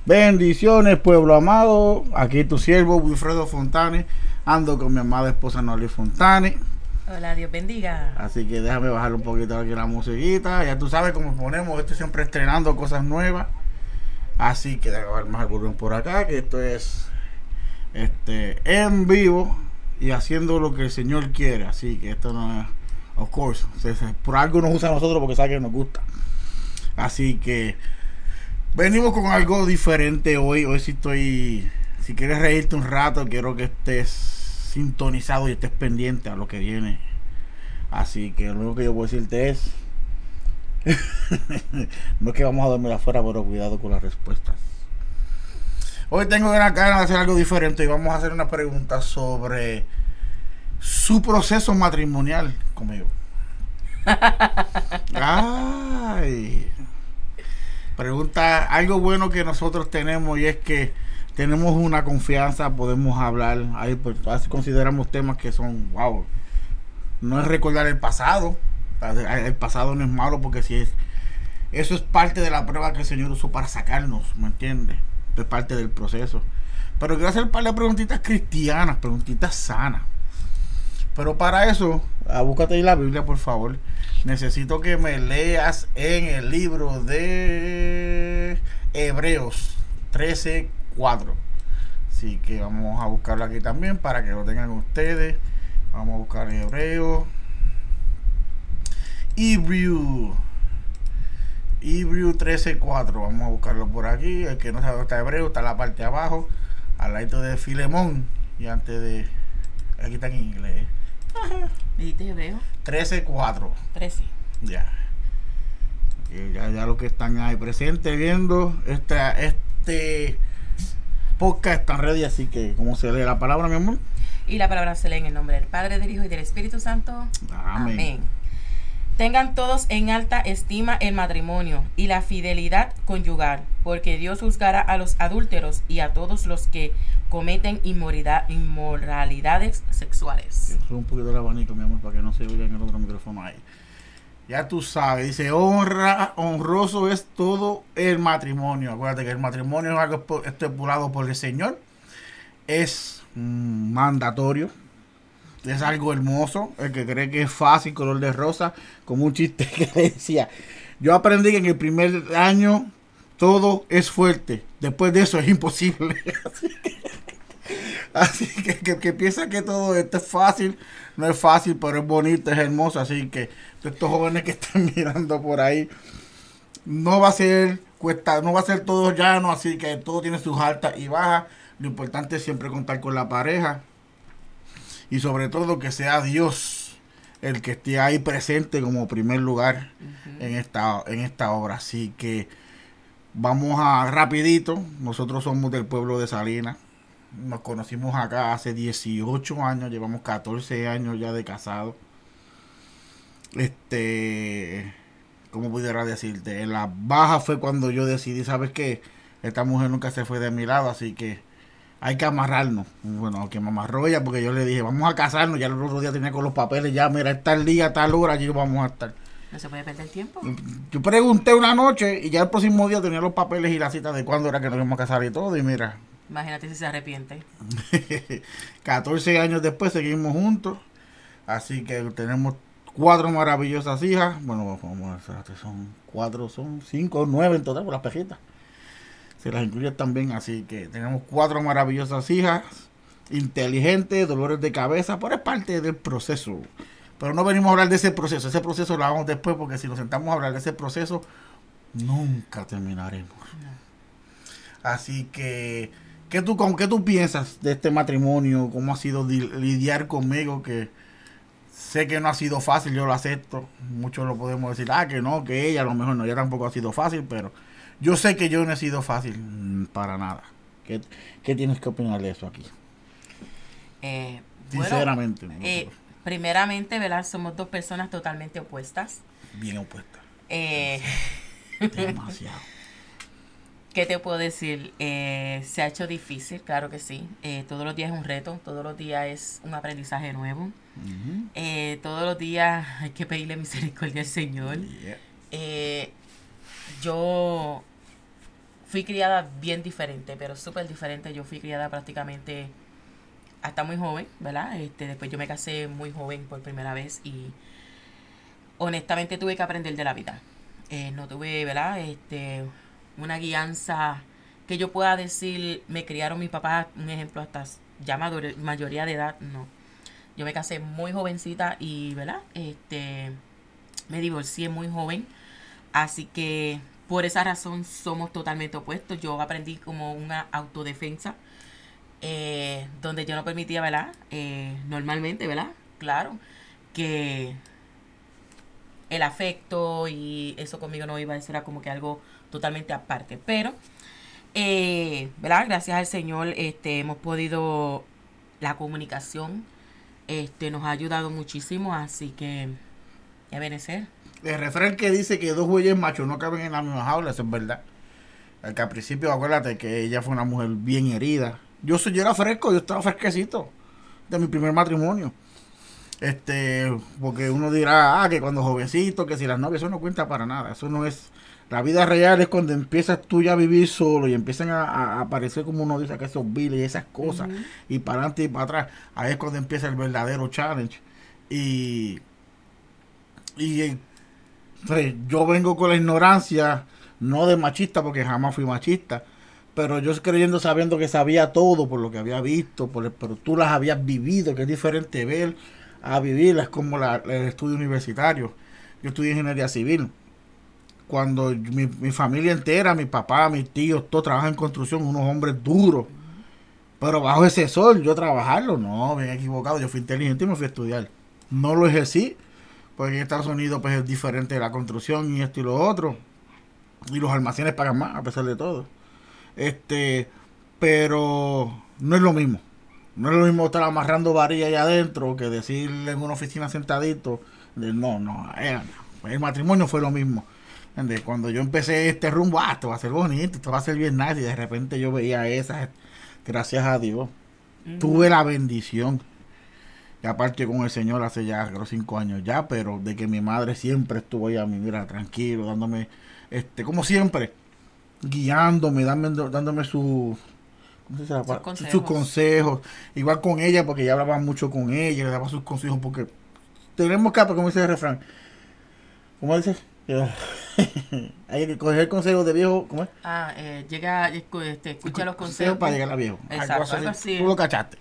Bendiciones, pueblo amado. Aquí tu siervo Wilfredo Fontane. Ando con mi amada esposa Noli Fontane. Hola, Dios bendiga. Así que déjame bajar un poquito aquí la musiquita. Ya tú sabes cómo ponemos. Estoy siempre estrenando cosas nuevas. Así que déjame ver más el volumen por acá. Que esto es en vivo y haciendo lo que el Señor quiere. Así que esto no es, of course, por algo nos usa a nosotros porque sabe que nos gusta. Así que venimos con algo diferente hoy. Hoy sí estoy. Si quieres reírte un rato, quiero que estés sintonizado y estés pendiente a lo que viene. Así que lo único que yo puedo decirte es. No es que vamos a dormir afuera, pero cuidado con las respuestas. Hoy tengo ganas de hacer algo diferente y vamos a hacer una pregunta sobre su proceso matrimonial conmigo. Ay. Pregunta, algo bueno que nosotros tenemos y es que tenemos una confianza, podemos hablar, ahí pues consideramos temas que son, wow, no es recordar el pasado no es malo porque si es, eso es parte de la prueba que el Señor usó para sacarnos, ¿me entiendes? Es parte del proceso. Pero quiero hacer un par de preguntitas cristianas, preguntitas sanas. Pero para eso, búscate ahí la Biblia, por favor. Necesito que me leas en el libro de Hebreos 13:4. Así que vamos a buscarlo aquí también para que lo tengan ustedes. Vamos a buscar Hebreos. Hebrew 13:4. Vamos a buscarlo por aquí. El que no sabe dónde está Hebreo, está en la parte de abajo, al lado de Filemón. Y antes de. Aquí está en inglés. ¿Dijiste Hebreo? 13:4. 13. Ya. Ya los que están ahí presentes viendo este podcast están ready, así que ¿cómo se lee la palabra, mi amor? Y la palabra se lee en el nombre del Padre, del Hijo y del Espíritu Santo. Amén. Tengan todos en alta estima el matrimonio y la fidelidad conyugal, porque Dios juzgará a los adúlteros y a todos los que cometen inmoralidades sexuales. Yo un poquito el abanico, mi amor, para que no se oiga en el otro micrófono ahí. Ya tú sabes, dice, honroso es todo el matrimonio. Acuérdate que el matrimonio es algo estipulado por el Señor. Es mandatorio. Es algo hermoso. El que cree que es fácil, color de rosa, como un chiste que decía. Yo aprendí que en el primer año todo es fuerte. Después de eso es imposible. Así que piensa que todo esto es fácil. No es fácil, pero es bonito, es hermoso. Así que estos jóvenes que están mirando por ahí, no va a ser todo llano. Así que todo tiene sus altas y bajas. Lo importante es siempre contar con la pareja. Y sobre todo que sea Dios el que esté ahí presente como primer lugar en esta obra. Así que vamos a rapidito. Nosotros somos del pueblo de Salinas. Nos conocimos acá hace 18 años. Llevamos 14 años ya de casado. ¿Cómo pudiera decirte? En la baja fue cuando yo decidí, ¿sabes qué? Esta mujer nunca se fue de mi lado, así que hay que amarrarnos. Bueno, que me amarró ella porque yo le dije, vamos a casarnos. Ya el otro día tenía con los papeles, ya mira, tal día, tal hora, allí vamos a estar. No se puede perder tiempo. Yo pregunté una noche y ya el próximo día tenía los papeles y la cita de cuándo era que nos íbamos a casar y todo. Y mira, Imagínate si se arrepiente. 14 años después seguimos juntos. Así que tenemos 4 maravillosas hijas. Bueno, son 5, 9 en total por las pejitas. Se las incluye también, así que tenemos 4 maravillosas hijas, inteligentes, dolores de cabeza, pero es parte del proceso. Pero no venimos a hablar de ese proceso lo hagamos después, porque si nos sentamos a hablar de ese proceso, nunca terminaremos. No. Así que, ¿qué tú piensas de este matrimonio? ¿Cómo ha sido lidiar conmigo? Que sé que no ha sido fácil, yo lo acepto. Muchos lo podemos decir, que no, que ella a lo mejor no, ella tampoco ha sido fácil, pero yo sé que yo no he sido fácil para nada. ¿Qué tienes que opinar de eso aquí? Sinceramente. Primeramente, ¿verdad? Somos dos personas totalmente opuestas. Bien opuestas. Demasiado. ¿Qué te puedo decir? Se ha hecho difícil, claro que sí. Todos los días es un reto, todos los días es un aprendizaje nuevo. Uh-huh. Todos los días hay que pedirle misericordia al Señor. Yeah. Yo fui criada bien diferente, pero súper diferente. Yo fui criada prácticamente hasta muy joven, ¿verdad? Después yo me casé muy joven por primera vez y honestamente tuve que aprender de la vida. No tuve, ¿verdad? Una guianza que yo pueda decir, me criaron mis papás, un ejemplo, hasta ya mayoría de edad, no. Yo me casé muy jovencita y, ¿verdad? Me divorcié muy joven. Así que por esa razón somos totalmente opuestos. Yo aprendí como una autodefensa, donde yo no permitía, ¿verdad? Normalmente, ¿verdad? Claro, que el afecto y eso conmigo no iba a ser, era como que algo totalmente aparte. Pero, ¿verdad? Gracias al Señor, hemos podido, la comunicación, nos ha ayudado muchísimo, así que, ya benecer. El refrán que dice que dos bueyes machos no caben en la misma jaula, eso es verdad. El que al principio, acuérdate que ella fue una mujer bien herida. Yo era fresco, yo estaba fresquecito de mi primer matrimonio. Porque uno dirá, que cuando jovencito, que si las novias, eso no cuenta para nada. Eso no es. La vida real es cuando empiezas tú ya a vivir solo y empiezan a aparecer, como uno dice, que esos biles y esas cosas, y para adelante y para atrás. Ahí es cuando empieza el verdadero challenge. Y pues, yo vengo con la ignorancia, no de machista, porque jamás fui machista, pero yo creyendo, sabiendo que sabía todo por lo que había visto, pero tú las habías vivido, que es diferente ver a vivirlas, como el estudio universitario. Yo estudié ingeniería civil. Cuando mi familia entera, mi papá, mis tíos, todos trabajan en construcción, unos hombres duros. Pero bajo ese sol, yo trabajarlo, no, bien equivocado. Yo fui inteligente y me fui a estudiar. No lo ejercí, porque en Estados Unidos pues es diferente de la construcción y esto y lo otro. Y los almacenes pagan más, a pesar de todo. Pero no es lo mismo. No es lo mismo estar amarrando varilla allá adentro que decirle en una oficina sentadito. El matrimonio fue lo mismo. Cuando yo empecé este rumbo, esto va a ser bonito, esto va a ser bien nice, y de repente yo veía esas, gracias a Dios, tuve la bendición, y aparte con el Señor hace ya creo 5 años ya, pero de que mi madre siempre estuvo ahí a mí, mira, tranquilo, dándome, como siempre, guiándome, dándome sus consejos, igual con ella, porque ella hablaba mucho con ella, le daba sus consejos, porque tenemos que, como dice el refrán, ¿cómo dice? Hay que coger consejos de viejo, ¿cómo es? Escucha los consejos para llegar a viejo. Exacto, algo así. Tú lo cachaste.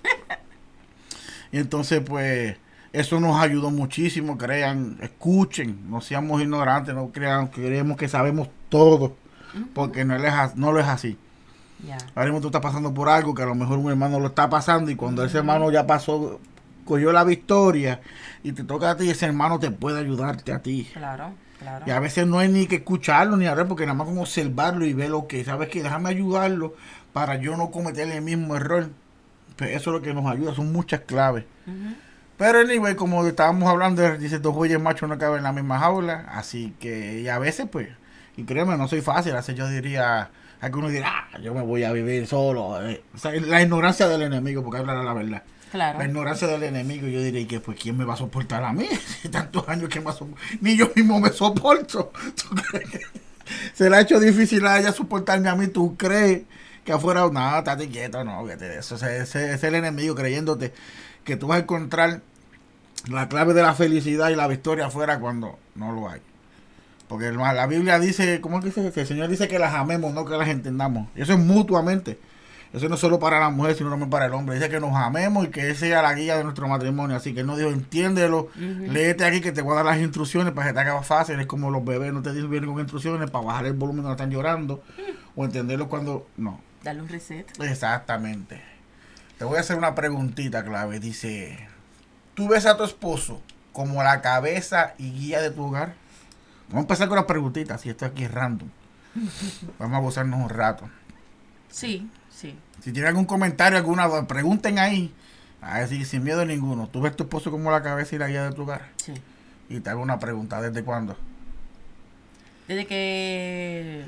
Y entonces, pues, eso nos ayudó muchísimo. Crean, escuchen, no seamos ignorantes, no crean, creemos que sabemos todo, porque no lo es así. Ahora mismo tú estás pasando por algo que a lo mejor un hermano lo está pasando, y cuando ese hermano ya pasó, cogió la victoria, y te toca a ti, ese hermano te puede ayudarte a ti. Claro. Y a veces no hay ni que escucharlo ni hablar, porque nada más con observarlo y ver lo que, ¿sabes qué? Déjame ayudarlo para yo no cometer el mismo error. Pues eso es lo que nos ayuda, son muchas claves. Pero anyway, como estábamos hablando, dice, dos bueyes machos no caben en la misma jaula, así que, y a veces pues, y créeme, no soy fácil, así yo diría, algunos dirán, yo me voy a vivir solo. O sea, la ignorancia del enemigo, porque hablar la verdad. Claro. La ignorancia del enemigo, yo diría que pues ¿quién me va a soportar a mí? Tantos años que ni yo mismo me soporto. ¿Tú crees que se le ha hecho difícil a ella soportarme a mí? ¿Tú crees que afuera, no, estate quieto, no, fíjate de eso? Ese es el enemigo creyéndote que tú vas a encontrar la clave de la felicidad y la victoria afuera cuando no lo hay. Porque la Biblia dice, ¿cómo es que dice? Que el Señor dice que las amemos, no que las entendamos. Y eso es mutuamente. Eso no es solo para la mujer, sino también para el hombre. Dice que nos amemos y que esa sea la guía de nuestro matrimonio. Así que él nos dijo, entiéndelo, léete aquí que te voy a dar las instrucciones para que te haga fácil. Es como los bebés, no te dicen bien con instrucciones para bajar el volumen cuando están llorando, o entenderlo cuando no. Darle un reset. Exactamente. Te voy a hacer una preguntita clave. Dice, ¿tú ves a tu esposo como la cabeza y guía de tu hogar? Vamos a empezar con las preguntitas, si esto aquí es random. Vamos a gozarnos un rato. Sí. Si tienen algún comentario, alguna duda, pregunten ahí. A ver, sin miedo ninguno. ¿Tú ves a tu esposo como la cabeza y la guía de tu hogar? Sí. Y te hago una pregunta, ¿desde cuándo? Desde que...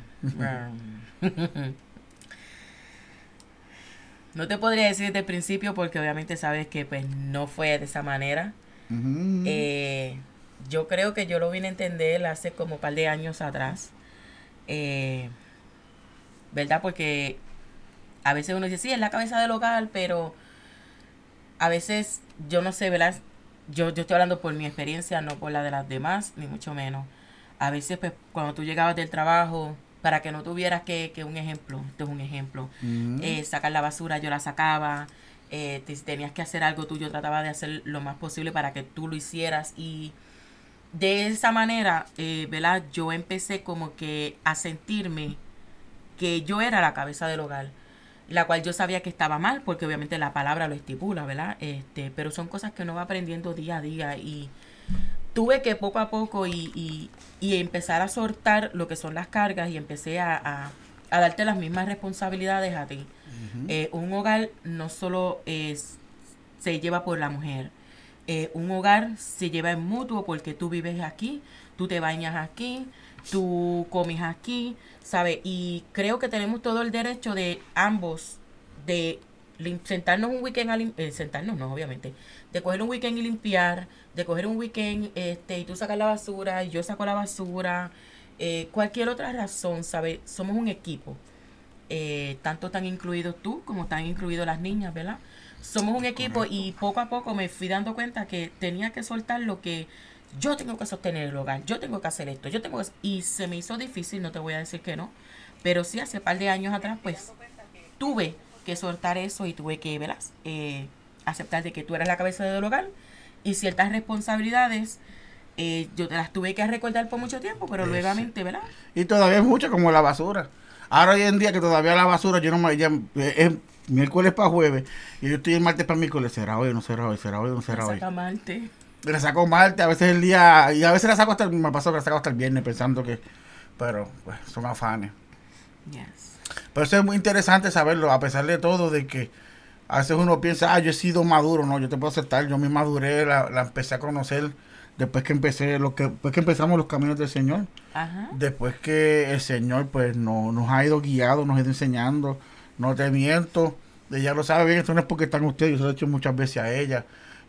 No te podría decir desde el principio, porque obviamente sabes que pues no fue de esa manera. Yo creo que yo lo vine a entender hace como un par de años atrás. ¿verdad? Porque a veces uno dice, sí, es la cabeza del hogar, pero a veces, yo no sé, ¿verdad? Yo estoy hablando por mi experiencia, no por la de las demás, ni mucho menos. A veces, pues, cuando tú llegabas del trabajo, para que no tuvieras que un ejemplo, esto es un ejemplo, sacar la basura, yo la sacaba, si tenías que hacer algo tú, yo trataba de hacer lo más posible para que tú lo hicieras, y de esa manera, ¿verdad? Yo empecé como que a sentirme que yo era la cabeza del hogar, la cual yo sabía que estaba mal, porque obviamente la palabra lo estipula, ¿verdad? Pero son cosas que uno va aprendiendo día a día, y tuve que poco a poco y empezar a soltar lo que son las cargas, y empecé a darte las mismas responsabilidades a ti. Un hogar no solo se lleva por la mujer, un hogar se lleva en mutuo, porque tú vives aquí, tú te bañas aquí, tú comes aquí, ¿sabes? Y creo que tenemos todo el derecho de ambos de sentarnos un weekend sentarnos no, obviamente, de coger un weekend y limpiar, de coger un weekend y tú sacas la basura y yo saco la basura, cualquier otra razón, ¿sabes? Somos un equipo, tanto están incluidos tú como están incluidos las niñas, ¿verdad? Somos un equipo. Correcto. Y poco a poco me fui dando cuenta que tenía que soltar lo que yo tengo que sostener el hogar, yo tengo que hacer esto, yo tengo que... Y se me hizo difícil, no te voy a decir que no, pero sí, hace un par de años atrás, pues, tuve que soltar eso y tuve que, ¿verdad? Aceptar de que tú eras la cabeza del hogar, y ciertas responsabilidades yo te las tuve que recordar por mucho tiempo, pero nuevamente, ¿verdad? Y todavía es mucho, como la basura. Ahora hoy en día que todavía la basura, yo no me... es miércoles para jueves, y yo estoy el martes para miércoles. ¿Será hoy o no será hoy? ¿Será hoy o no será hoy? Saca martes. La saco martes, a veces el día... Y a veces la saco hasta... Me pasó que la saco hasta el viernes pensando que... Pero, pues, son afanes. Yes. Pero eso es muy interesante saberlo, a pesar de todo, de que a veces uno piensa, yo he sido maduro. No, yo te puedo aceptar, yo me maduré, la empecé a conocer después que después que empezamos los caminos del Señor. Ajá. Después que el Señor pues nos ha ido guiando, nos ha ido enseñando. No te miento, ella lo sabe bien, esto no es porque están ustedes, yo se lo he hecho muchas veces a ella.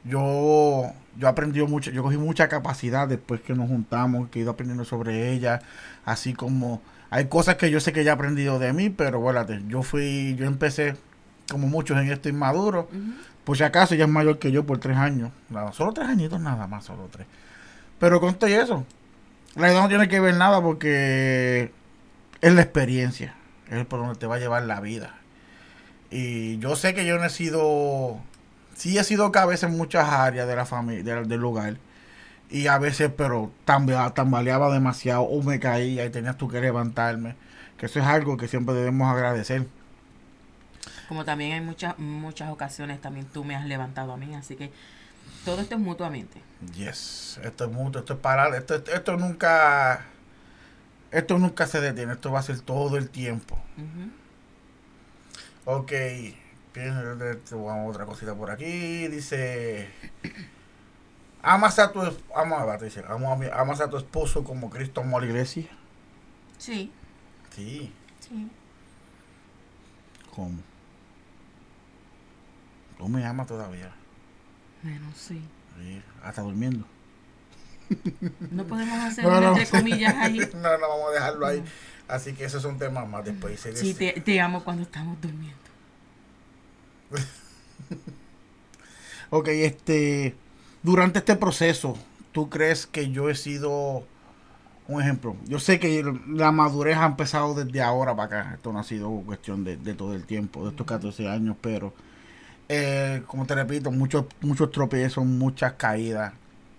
Yo aprendí mucho, yo cogí mucha capacidad después que nos juntamos, que he ido aprendiendo sobre ella, así como hay cosas que yo sé que ella ha aprendido de mí, pero vuélate, yo empecé como muchos en esto inmaduro. Por si acaso ella es mayor que yo por 3 años, nada, solo 3 añitos nada más, solo 3. Pero con todo eso, la edad no tiene que ver nada, porque es la experiencia, es por donde te va a llevar la vida. Y yo sé que yo no he sido, sí he sido cabeza en muchas áreas de la familia, del lugar. Y a veces, pero tambaleaba demasiado o me caía y tenías tú que levantarme. Que eso es algo que siempre debemos agradecer. Como también hay muchas ocasiones también tú me has levantado a mí, así que todo esto es mutuamente. Yes, esto es mutuo, esto es parar, esto nunca se detiene, esto va a ser todo el tiempo. Ok, vamos otra cosita por aquí, dice, amas a tu esposo como Cristo amó a la iglesia. Sí. Sí. Sí. ¿Cómo? ¿Tú me amas todavía? Bueno, sí. Sí, hasta durmiendo. No podemos hacer entre comillas ahí. No, vamos a dejarlo ahí. Así que esos son temas más después. Sí, te amo cuando estamos durmiendo. Ok, durante este proceso, ¿tú crees que yo he sido un ejemplo? Yo sé que la madurez ha empezado desde ahora para acá. Esto no ha sido cuestión de todo el tiempo, de estos 14 años, pero como te repito, muchos tropiezos, muchas caídas.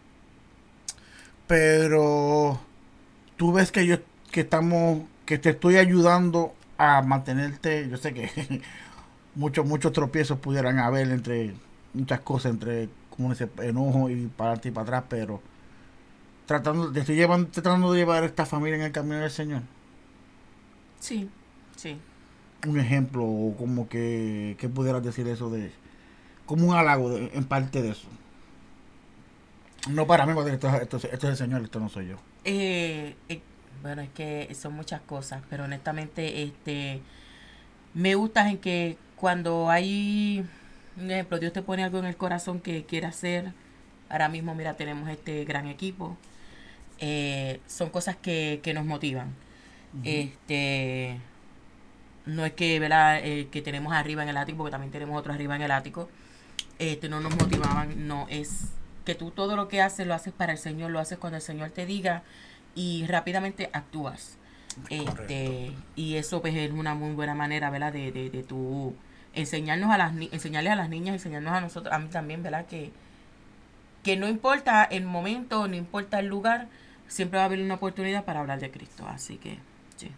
Pero tú ves que que te estoy ayudando a mantenerte. Yo sé que muchos tropiezos pudieran haber entre muchas cosas, entre como ese enojo y para adelante y para atrás, pero tratando de llevar esta familia en el camino del Señor. Sí, sí. Un ejemplo, como que pudieras decir eso como un halago en parte de eso. No para mí, porque esto es el Señor, esto no soy yo. Bueno, es que son muchas cosas, pero honestamente, me gusta en que cuando hay, un ejemplo, Dios te pone algo en el corazón que quiere hacer. Ahora mismo, mira, tenemos este gran equipo. Son cosas que nos motivan. no es que, ¿verdad? Que tenemos arriba en el ático, porque también tenemos otros arriba en el ático, no nos motivaban, no, es que tú todo lo que haces lo haces para el Señor, lo haces cuando el Señor te diga y rápidamente actúas. Y eso pues es una muy buena manera, ¿verdad? De tú enseñarnos enseñarles a las niñas, enseñarnos a nosotros, a mí también, ¿verdad? Que no importa el momento, no importa el lugar, siempre va a haber una oportunidad para hablar de Cristo, así que sí.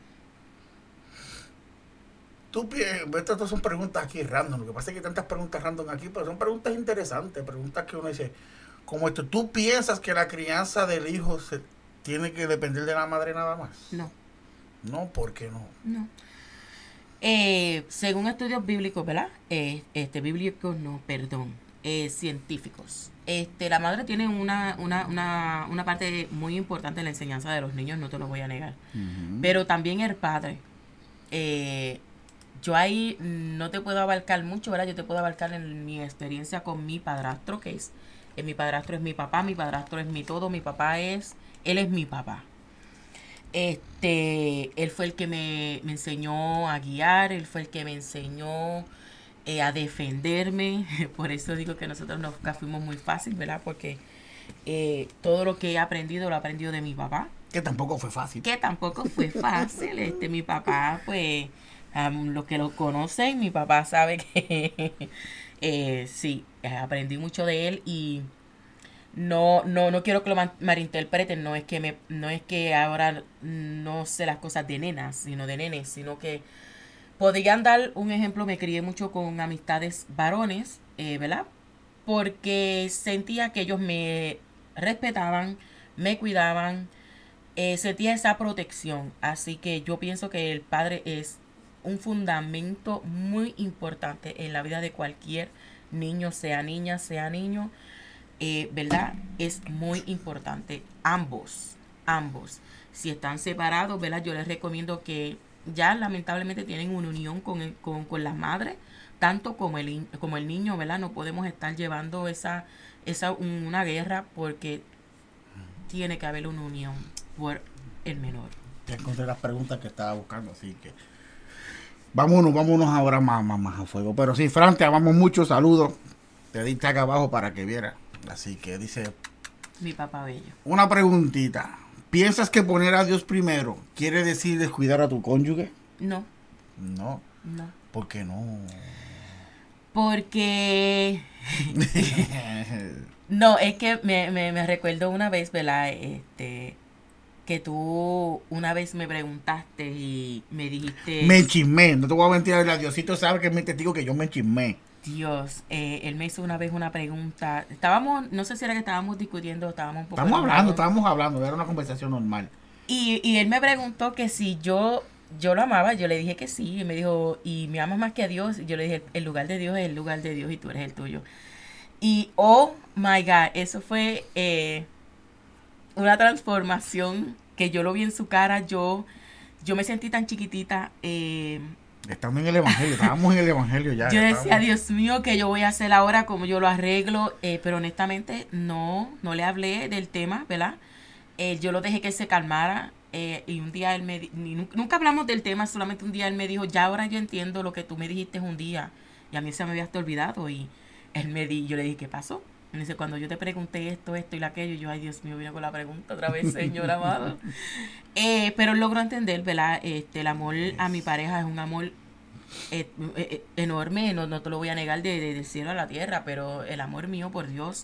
Estas son preguntas aquí random, lo que pasa es que hay tantas preguntas random aquí, pero son preguntas interesantes, preguntas que uno dice, como esto, ¿tú piensas que la crianza del hijo se tiene que depender de la madre nada más? No. No, ¿por qué no? No. Según estudios bíblicos, ¿verdad? Bíblicos no, perdón, científicos. La madre tiene una parte muy importante en la enseñanza de los niños, no te lo voy a negar. Uh-huh. Pero también el padre. Yo ahí no te puedo abarcar mucho, ¿verdad? Yo te puedo abarcar en mi experiencia con mi padrastro, que es, mi padrastro es mi papá, mi padrastro es mi todo, él es mi papá. Él fue el que me enseñó a guiar, él fue el que me enseñó a defenderme, por eso digo que nosotros nunca fuimos muy fácil, ¿verdad? Porque todo lo que he aprendido lo he aprendido de mi papá. Que tampoco fue fácil. Mi papá, pues, los que lo conocen, mi papá sabe que sí, aprendí mucho de él y no quiero que lo malinterpreten, no es que ahora no sé las cosas de nenas, sino de nenes, sino que podrían dar un ejemplo, me crié mucho con amistades varones, ¿verdad? Porque sentía que ellos me respetaban, me cuidaban, sentía esa protección, así que yo pienso que el padre es un fundamento muy importante en la vida de cualquier niño, sea niña, sea niño, ¿verdad? Es muy importante. Ambos. Si están separados, ¿verdad? Yo les recomiendo que ya lamentablemente tienen una unión con la madre, tanto como el niño, ¿verdad? No podemos estar llevando una guerra porque tiene que haber una unión por el menor. Ya encontré las preguntas que estaba buscando, así que vámonos ahora más a fuego. Pero sí, Fran, te amamos mucho, saludos. Te diste acá abajo para que viera. Así que dice... Mi papá bello. Una preguntita. ¿Piensas que poner a Dios primero quiere decir descuidar a tu cónyuge? No. No. ¿Por qué no? Porque... No, es que me recuerdo una vez, ¿verdad? Que tú una vez me preguntaste y me dijiste... Me chismé, no te voy a mentir, a Diosito sabe que es mi testigo que yo me chismé. Dios, él me hizo una vez una pregunta. No sé si era que estábamos discutiendo o estábamos un poco... Estábamos hablando, era una conversación normal. Y él me preguntó que si yo lo amaba, yo le dije que sí. Y me dijo, ¿y me amas más que a Dios? Y yo le dije, el lugar de Dios es el lugar de Dios y tú eres el tuyo. Y, oh my God, eso fue una transformación que yo lo vi en su cara. Yo me sentí tan chiquitita. Estamos en el Evangelio, estábamos en el Evangelio ya. Yo decía, Dios mío, ¿qué yo voy a hacer ahora? ¿Cómo yo lo arreglo? Pero honestamente no le hablé del tema, ¿verdad? Yo lo dejé que él se calmara. Y un día él nunca hablamos del tema, solamente un día él me dijo, ya ahora yo entiendo lo que tú me dijiste un día. Y a mí se me había hasta olvidado. Y yo le dije, ¿qué pasó? Y me dice, cuando yo te pregunté esto y aquello, yo, ay Dios mío, vine con la pregunta otra vez, Señor amado. Pero logro entender, ¿verdad? El amor a mi pareja es un amor enorme, no te lo voy a negar del cielo a la tierra, pero el amor mío por Dios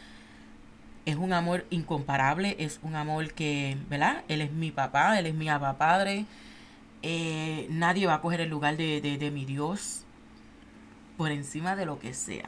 es un amor incomparable, es un amor que, ¿verdad? Él es mi papá, él es mi papá padre. Nadie va a coger el lugar de mi Dios por encima de lo que sea.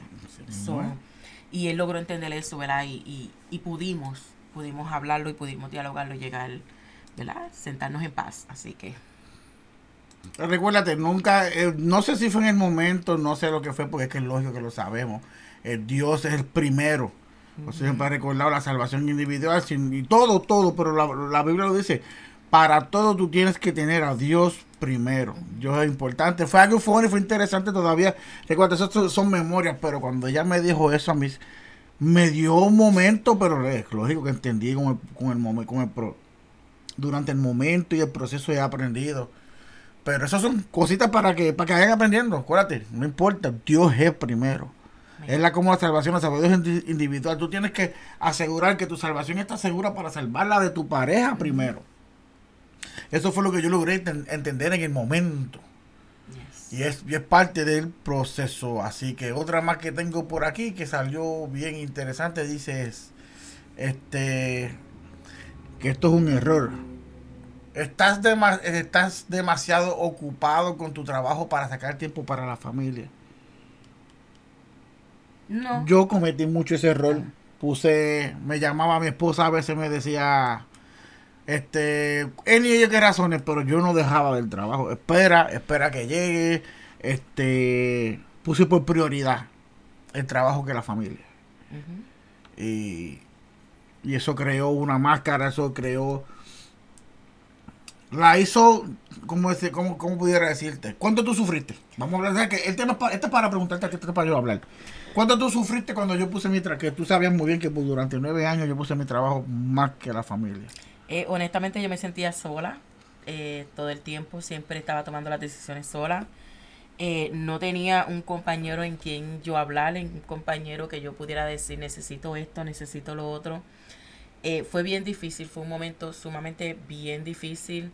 Y él logró entender eso, ¿verdad? Y pudimos hablarlo y pudimos dialogarlo y llegar, ¿verdad? Sentarnos en paz. Así que... Recuérdate, nunca, no sé si fue en el momento, no sé lo que fue, porque es que es lógico que lo sabemos. Dios es el primero. O sea, siempre he recordado la salvación individual y todo, pero la Biblia lo dice. Para todo tú tienes que tener a Dios primero. Dios es importante. Fue algo fue interesante todavía. Recuerda, eso son memorias, pero cuando ella me dijo eso a mí, me dio un momento, pero es lógico que entendí durante el momento y el proceso he aprendido. Pero esas son cositas para que vayan aprendiendo. Acuérdate, no importa, Dios es primero. Es como la salvación, la salvación es individual. Tú tienes que asegurar que tu salvación está segura para salvarla de tu pareja primero. Eso fue lo que yo logré entender en el momento. Y es parte del proceso. Así que otra más que tengo por aquí que salió bien interesante, dice que esto es un error. Estás demasiado ocupado con tu trabajo para sacar tiempo para la familia. No. Yo cometí mucho ese error. Me llamaba a mi esposa, a veces me decía, él y ella qué razones, pero yo no dejaba del trabajo. Espera que llegue. Puse por prioridad el trabajo que la familia. Uh-huh. Y eso creó una máscara, la hizo, ¿cómo pudiera decirte? ¿Cuánto tú sufriste? Vamos a hablar, que el tema este es para preguntarte, este es para yo hablar. ¿Cuánto tú sufriste cuando yo puse mi trabajo? Que tú sabías muy bien que durante 9 años yo puse mi trabajo más que la familia. Honestamente yo me sentía sola todo el tiempo, siempre estaba tomando las decisiones sola. No tenía un compañero en quien yo hablar, un compañero que yo pudiera decir necesito esto, necesito lo otro. Fue bien difícil, fue un momento sumamente bien difícil.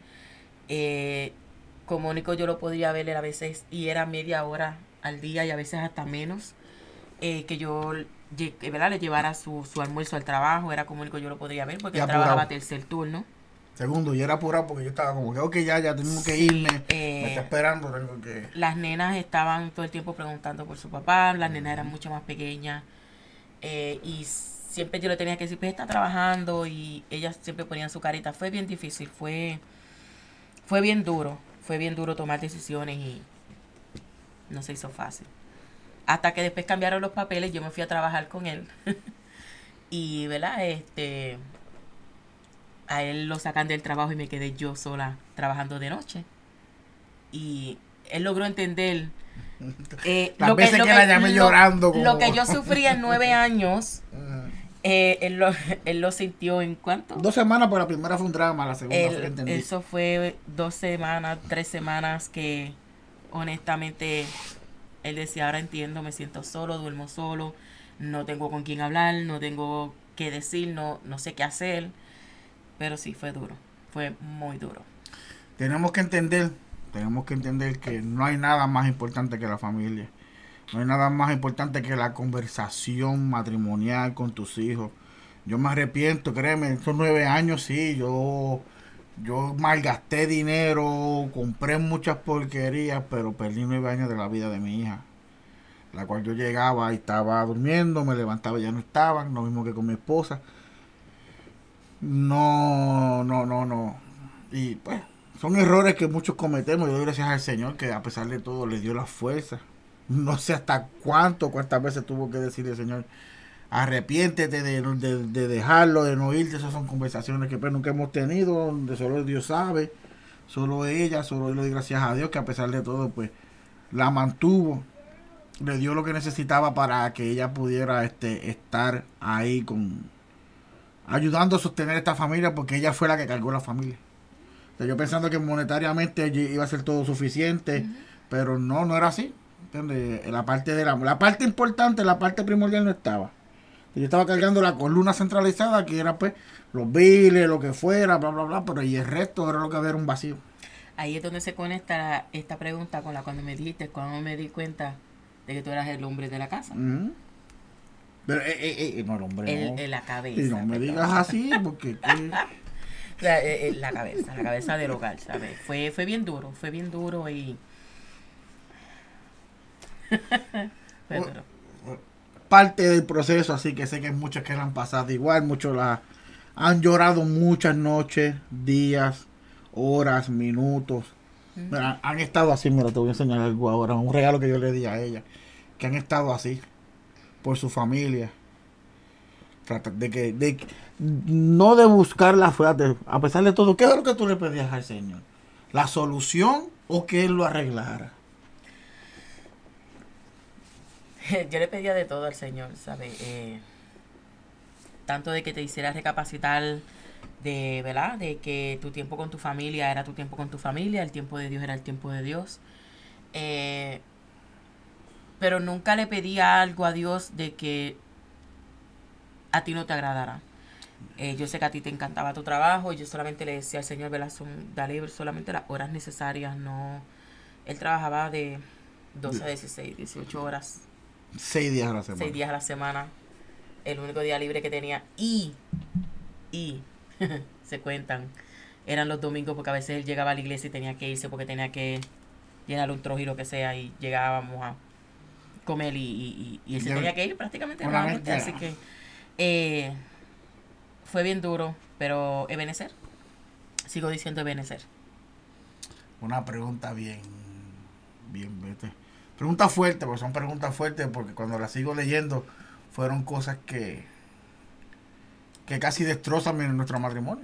Como único yo lo podía ver a veces y era media hora al día y a veces hasta menos. Que yo le llevara su almuerzo al trabajo, era como único yo lo podía ver porque él trabajaba tercer turno. Segundo, yo era apurado porque yo estaba como que ok, ya tengo que irme, me está esperando, tengo que... Las nenas estaban todo el tiempo preguntando por su papá, las nenas eran mucho más pequeñas y siempre yo le tenía que decir, pues está trabajando y ellas siempre ponían su carita. Fue bien difícil, fue bien duro tomar decisiones y no se hizo fácil. Hasta que después cambiaron los papeles, yo me fui a trabajar con él. Y, ¿verdad? A él lo sacan del trabajo y me quedé yo sola trabajando de noche. Y él logró entender las veces que la llamé llorando. Lo que yo sufría en 9 años, él lo sintió en ¿cuánto? 2 semanas, pero la primera fue un drama, la segunda fue que entendí. Eso fue 2 semanas, 3 semanas que honestamente él decía, ahora entiendo, me siento solo, duermo solo, no tengo con quién hablar, no tengo qué decir, no sé qué hacer. Pero sí, fue duro, fue muy duro. Tenemos que entender que no hay nada más importante que la familia. No hay nada más importante que la conversación matrimonial con tus hijos. Yo me arrepiento, créeme, estos 9 años sí, yo malgasté dinero, compré muchas porquerías, pero perdí 9 años de la vida de mi hija. La cual yo llegaba y estaba durmiendo, me levantaba y ya no estaban, lo mismo que con mi esposa. No. Y pues, son errores que muchos cometemos. Yo doy gracias al Señor que a pesar de todo le dio la fuerza. No sé hasta cuántas veces tuvo que decirle al Señor, arrepiéntete de dejarlo, de no irte. Esas son conversaciones que pues nunca hemos tenido, donde solo Dios sabe, solo ella, solo yo le doy gracias a Dios que a pesar de todo pues la mantuvo, le dio lo que necesitaba para que ella pudiera estar ahí ayudando a sostener esta familia, porque ella fue la que cargó la familia. O sea, yo pensando que monetariamente iba a ser todo suficiente, pero no era así. ¿Entiendes? La parte importante, la parte primordial no estaba. Yo estaba cargando la columna centralizada, que era pues los biles, lo que fuera, bla, bla, bla, pero y el resto era lo que había, era un vacío. Ahí es donde se conecta esta pregunta con cuando me dijiste, cuando me di cuenta de que tú eras el hombre de la casa. Uh-huh. Pero, no, el hombre la cabeza. Y no me digas así, porque... la cabeza del hogar, ¿sabes? Fue bien duro y... fue duro. Parte del proceso, así que sé que muchas que la han pasado igual, muchos han llorado muchas noches, días, horas, minutos. Uh-huh. Han estado así, mira, te voy a enseñar algo ahora, un regalo que yo le di a ella, que han estado así, por su familia. Trata no de buscar la fuerte, a pesar de todo, ¿qué es lo que tú le pedías al Señor? ¿La solución o que Él lo arreglara? Yo le pedía de todo al Señor, ¿sabes? Tanto de que te hiciera recapacitar ¿verdad? De que tu tiempo con tu familia era tu tiempo con tu familia, el tiempo de Dios era el tiempo de Dios. Pero nunca le pedía algo a Dios de que a ti no te agradara. Yo sé que a ti te encantaba tu trabajo, y yo solamente le decía al Señor, ¿verdad? Dale solamente las horas necesarias, no. Él trabajaba de 12 a 16, 18 horas. 6 días a la semana. 6 días a la semana. El único día libre que tenía. Y se cuentan, eran los domingos, porque a veces él llegaba a la iglesia y tenía que irse porque tenía que llenar un trozo y lo que sea, y llegábamos a comer y él se tenía que ir prácticamente nuevamente. Así que fue bien duro, pero Ebenezer, sigo diciendo Ebenezer. Una pregunta bien pregunta fuerte, porque son preguntas fuertes, porque cuando las sigo leyendo fueron cosas que casi destrozan nuestro matrimonio.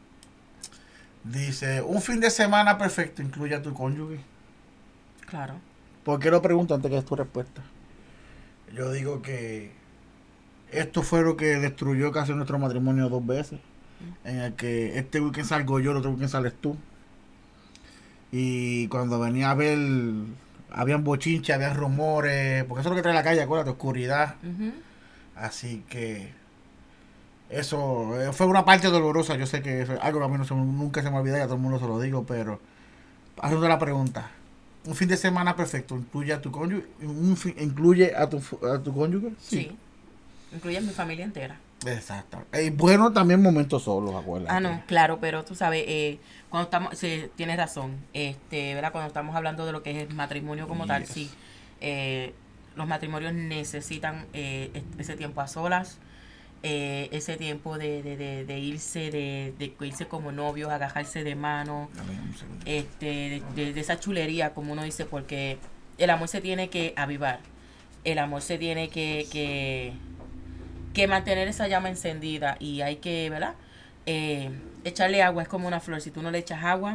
Dice, un fin de semana perfecto incluye a tu cónyuge. Claro. ¿Por qué lo pregunto antes que es tu respuesta? Yo digo que esto fue lo que destruyó casi nuestro matrimonio 2 veces. En el que este weekend salgo yo, el otro weekend sales tú. Y cuando venía a ver, habían bochinches, habían rumores, porque eso es lo que trae la calle, acuérdate, oscuridad. Así que eso fue una parte dolorosa. Yo sé que eso es algo que a mí nunca se me olvida, y a todo el mundo se lo digo, pero haciendo la pregunta, ¿un fin de semana perfecto incluye a tu cónyuge? ¿Incluye a tu cónyuge? Sí. Incluye a mi familia entera. Exacto. Y bueno, también momentos solos, acuérdate. No, claro, pero tú sabes, cuando estamos, sí, tienes razón, ¿verdad? Cuando estamos hablando de lo que es el matrimonio como tal, sí, los matrimonios necesitan ese tiempo a solas, ese tiempo de irse como novios, agajarse de mano, de esa chulería, como uno dice, porque el amor se tiene que avivar, el amor se tiene que mantener esa llama encendida, y hay que, ¿verdad? Echarle agua. Es como una flor, si tú no le echas agua,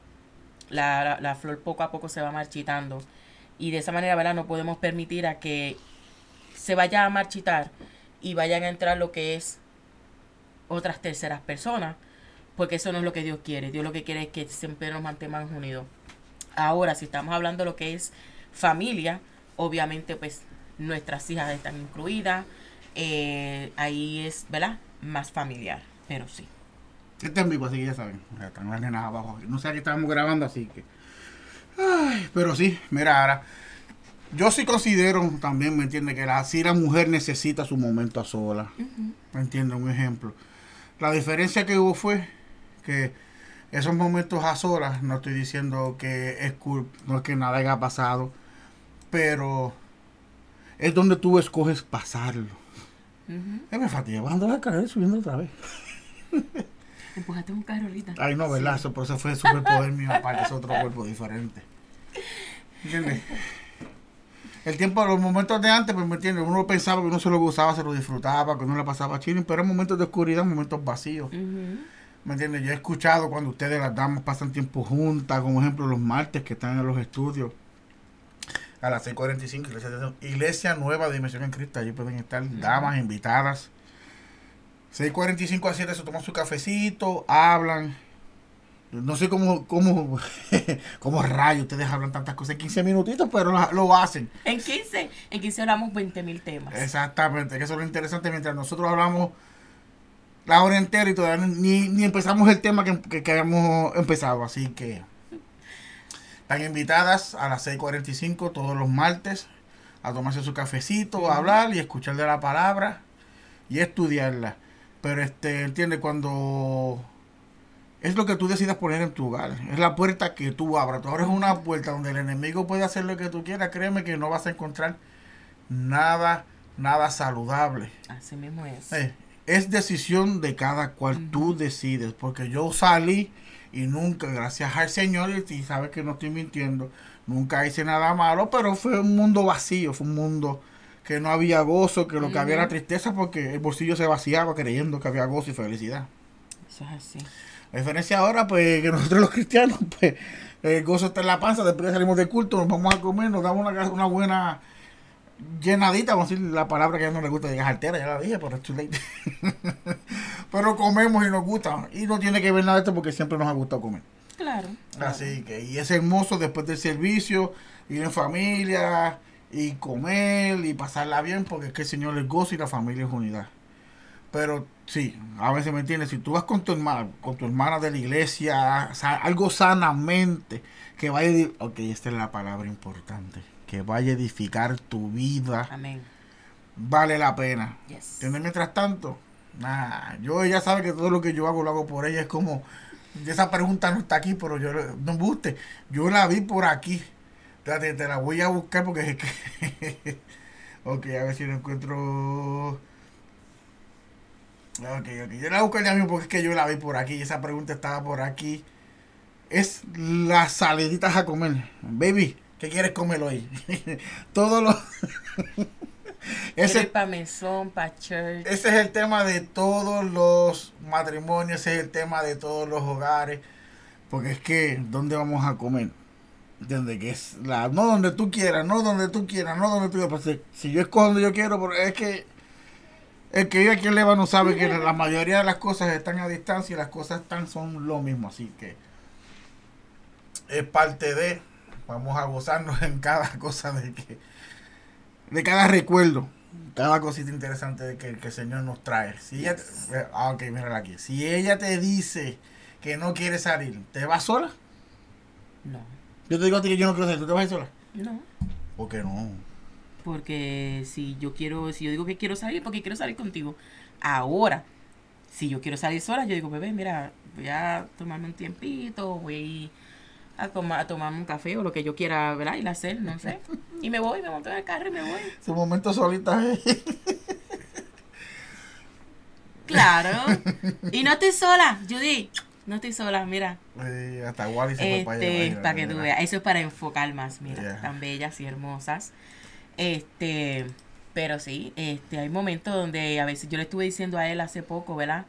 la flor poco a poco se va marchitando, y de esa manera, ¿verdad? No podemos permitir a que se vaya a marchitar y vayan a entrar lo que es otras terceras personas, porque eso no es lo que Dios quiere. Dios lo que quiere es que siempre nos mantengamos unidos. Ahora, si estamos hablando de lo que es familia, obviamente pues nuestras hijas están incluidas, ahí es, ¿verdad? Más familiar, pero sí. Este en vivo, así que ya saben, están las nenas abajo. No sé, aquí estamos grabando, así que... Ay, pero sí, mira, ahora... Yo sí considero también, ¿me entiendes? Que si la mujer necesita su momento a solas. ¿Me entiendes? Un ejemplo. La diferencia que hubo fue que esos momentos a solas, no estoy diciendo que es no es que nada haya pasado, pero es donde tú escoges pasarlo. Me fatiga, bajando la carrera y subiendo otra vez. Empujaste un carro ahorita. Ay, no, ¿verdad? Sí. Pero eso fue el superpoder mío, aparte es otro cuerpo diferente. ¿Entiendes? El tiempo, los momentos de antes, pues me entiendes, uno pensaba que uno se lo gozaba, se lo disfrutaba, que uno le pasaba chino, pero en momentos de oscuridad, momentos vacíos. ¿Me entiendes? Yo he escuchado cuando ustedes, las damas, pasan tiempo juntas, como ejemplo los martes que están en los estudios, a las 6:45, Iglesia Nueva Dimensión en Cristo, allí pueden estar damas invitadas. 6:45 a 7 se toman su cafecito, hablan. No sé cómo rayos ustedes hablan tantas cosas en 15 minutitos, pero lo hacen. En 15 hablamos 20,000 temas. Exactamente, que eso es lo interesante. Mientras nosotros hablamos la hora entera y todavía ni empezamos el tema que habíamos empezado. Así que están invitadas a las 6:45 todos los martes a tomarse su cafecito, a hablar y escuchar de la palabra y estudiarla. Pero entiende, cuando es lo que tú decidas poner en tu hogar, es la puerta que tú abras. Tú abres una puerta donde el enemigo puede hacer lo que tú quieras, créeme que no vas a encontrar nada saludable. Así mismo es. Es decisión de cada cual, tú decides, porque yo salí y nunca, gracias al Señor, y sabes que no estoy mintiendo, nunca hice nada malo, pero fue un mundo vacío, fue un mundo que no había gozo, que lo que había era tristeza, porque el bolsillo se vaciaba creyendo que había gozo y felicidad. Eso es así. La diferencia ahora, pues, que nosotros los cristianos, pues, el gozo está en la panza, después que salimos del culto, nos vamos a comer, nos damos una buena llenadita, vamos a decir la palabra que a ella no le gusta, llegar altera, ya la dije, pero es too late. pero comemos y nos gusta. Y no tiene que ver nada de esto porque siempre nos ha gustado comer. Claro. Así que, y es hermoso después del servicio, ir en familia, y comer, y pasarla bien, porque es que el Señor es gozo y la familia es unidad. Pero sí, a veces me entiendes, si tú vas con tu hermana de la iglesia, algo sanamente, que vaya, ok, esta es la palabra importante, que vaya a edificar tu vida. Amén. Vale la pena. Yes. Mientras tanto, ella sabe que todo lo que yo hago, lo hago por ella. Es como, esa pregunta no está aquí, pero yo, no me guste, yo la vi por aquí. Te la voy a buscar porque es que... ok, a ver si lo encuentro... Ok, yo la busco ya mismo porque es que yo la vi por aquí. Esa pregunta estaba por aquí. Es las saliditas a comer. Baby, ¿qué quieres comer hoy? Todo lo... para mesón, para church. Ese es el tema de todos los matrimonios, ese es el tema de todos los hogares. Porque es que, ¿dónde vamos a comer? Donde que es no donde tú quieras, no donde tú quieras, no donde tú quieras. Pues, si yo escojo donde yo quiero, pero es que el que vive aquí en Líbano sabe que la mayoría de las cosas están a distancia y las cosas son lo mismo. Así que es parte de, vamos a gozarnos en cada cosa de cada recuerdo, cada cosita interesante que el Señor nos trae. Si ella, ok, mírala aquí. Si ella te dice que no quiere salir, ¿te vas sola? No. Yo te digo a ti que yo no quiero salir, ¿tú te vas a ir sola? No. ¿Por qué no? Porque si yo digo que quiero salir, porque quiero salir contigo. Ahora, si yo quiero salir sola, yo digo, bebé, mira, voy a tomarme un tiempito, voy a tomarme un café o lo que yo quiera, ¿verdad? Ir a hacer, no sé. Y me monto en el carro y me voy. Su momento solita, Claro. Y no estoy sola, Judy. No estoy sola, mira. Hasta Wally se fue para allá. Para que tú veas. Eso es para enfocar más, mira. Tan bellas y hermosas. Pero sí, hay momentos donde a veces yo le estuve diciendo a él hace poco, ¿verdad?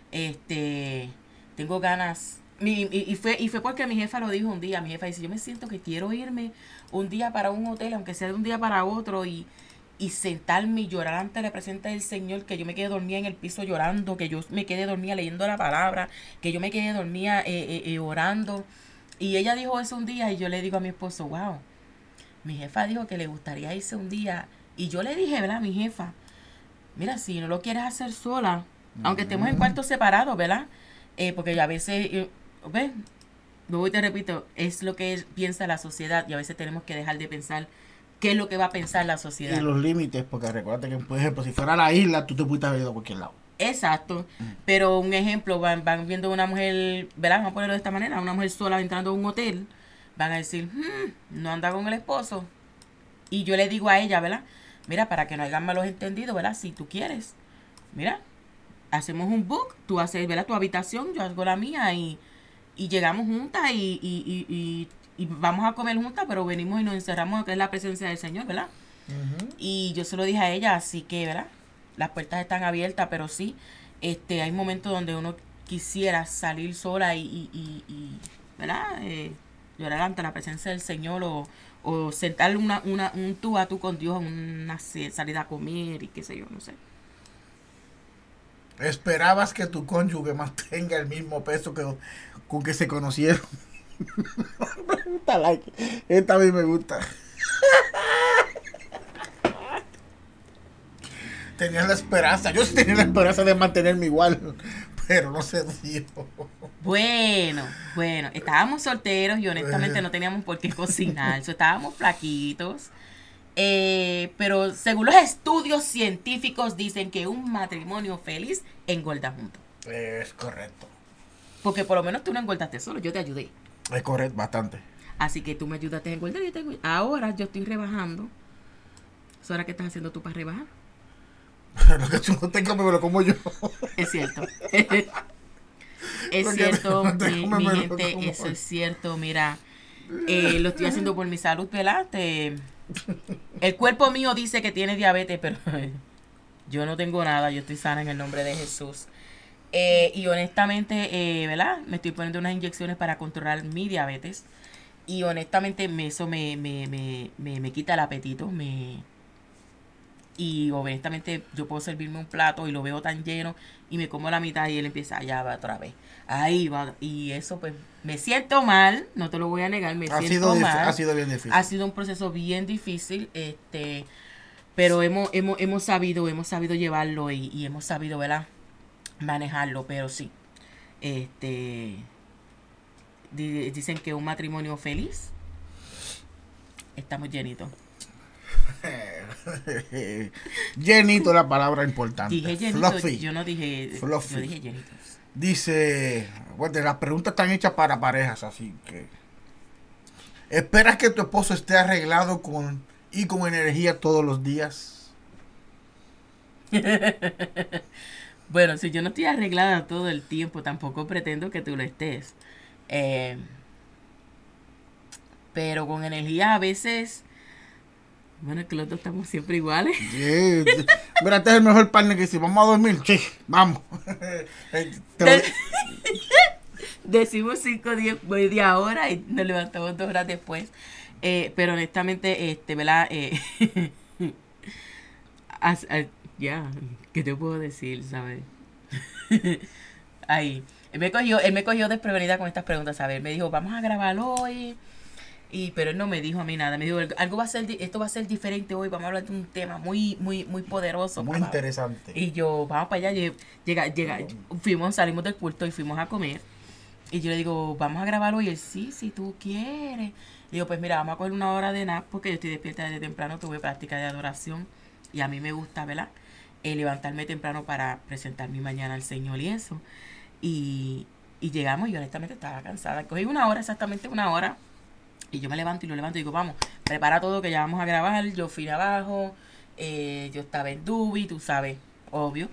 Tengo ganas. Y fue porque mi jefa lo dijo un día. Mi jefa dice, yo me siento que quiero irme un día para un hotel, aunque sea de un día para otro, y sentarme y llorar ante la presencia del Señor, que yo me quedé dormida en el piso llorando, que yo me quedé dormida leyendo la palabra, que yo me quedé dormida orando. Y ella dijo eso un día y yo le digo a mi esposo, wow, mi jefa dijo que le gustaría irse un día. Y yo le dije, ¿verdad? A mi jefa, mira, si no lo quieres hacer sola, aunque estemos en cuartos separados, ¿verdad? Porque a veces, ¿ves? Luego te repito, es lo que piensa la sociedad y a veces tenemos que dejar de pensar qué es lo que va a pensar la sociedad. Y los límites, porque recuerda que, por ejemplo, si fuera la isla, tú te pudiste haber ido a cualquier lado. Exacto. Pero un ejemplo, van viendo una mujer, ¿verdad? Vamos a ponerlo de esta manera, una mujer sola entrando a un hotel, van a decir, no anda con el esposo. Y yo le digo a ella, ¿verdad? Mira, para que no hagan malos entendidos, ¿verdad? Si tú quieres, mira, hacemos un book, tú haces, ¿verdad? Tu habitación, yo hago la mía y llegamos juntas y vamos a comer juntas, pero venimos y nos encerramos en lo que es la presencia del Señor, ¿verdad? Uh-huh. Y yo se lo dije a ella, así que, ¿verdad? Las puertas están abiertas, pero sí, hay momentos donde uno quisiera salir sola y ¿verdad? Llorar ante la presencia del Señor o sentar un tú a tú con Dios en una salida a comer y qué sé yo, no sé. ¿Esperabas que tu cónyuge mantenga el mismo peso con que se conocieron? Esta a mí me gusta. Tenía la esperanza, yo sí tenía la esperanza de mantenerme igual, pero no se dio. Bueno, estábamos solteros y honestamente no teníamos por qué cocinar, estábamos flaquitos. Pero según los estudios científicos dicen que un matrimonio feliz engorda juntos. Es correcto. Porque por lo menos tú no engordaste solo, yo te ayudé. Es correcto, bastante. Así que tú me ayudaste a engordar y yo te ayudé. Ahora yo estoy rebajando. ¿Es hora que estás haciendo tú para rebajar? Lo que tú no te comes me lo como yo. Es cierto. Es cierto, mi gente, eso es cierto. Mira, lo estoy haciendo por mi salud, ¿verdad? El cuerpo mío dice que tiene diabetes, pero yo no tengo nada, yo estoy sana en el nombre de Jesús. Y honestamente, ¿verdad? Me estoy poniendo unas inyecciones para controlar mi diabetes. Y honestamente eso me quita el apetito. y honestamente yo puedo servirme un plato y lo veo tan lleno y me como la mitad y él empieza, allá va otra vez, ahí va, y eso pues me siento mal, no te lo voy a negar, siento mal. Ha sido bien difícil. Ha sido un proceso bien difícil, pero hemos sabido llevarlo y hemos sabido, ¿verdad?, manejarlo, pero sí, dicen que un matrimonio feliz, estamos llenitos. Llenito, la palabra importante. Dije llenito, fluffy. Yo no dije fluffy. Yo dije llenitos. Dice, bueno, las preguntas están hechas para parejas, así que ¿esperas que tu esposo esté arreglado con energía todos los días? Bueno, si yo no estoy arreglada todo el tiempo, tampoco pretendo que tú lo estés. Pero con energía a veces, bueno, que los dos estamos siempre iguales. Yeah. Mira, este es el mejor partner que si vamos a dormir, sí, vamos. Decimos 5, 10, media hora y nos levantamos 2 horas después. Pero honestamente, ¿verdad? Ya, ¿qué te puedo decir, sabes? Ahí. Él me cogió desprevenida con estas preguntas, ¿sabes? Él me dijo, vamos a grabar hoy. Pero él no me dijo a mí nada. Me dijo, esto va a ser diferente hoy. Vamos a hablar de un tema muy, muy, muy poderoso. Muy interesante. Y yo, vamos para allá. Salimos del culto y fuimos a comer. Y yo le digo, vamos a grabar hoy. Y él, sí, si tú quieres. Y digo, pues mira, vamos a coger 1 hora de nap porque yo estoy despierta desde temprano. Tuve práctica de adoración. Y a mí me gusta, ¿verdad? Levantarme temprano para presentar mi mañana al Señor y eso. Y llegamos y honestamente estaba cansada. Cogí 1 hora, exactamente 1 hora. Y yo me levanto y lo levanto y digo, vamos, prepara todo que ya vamos a grabar. Yo fui abajo, yo estaba en Dubi, tú sabes, obvio.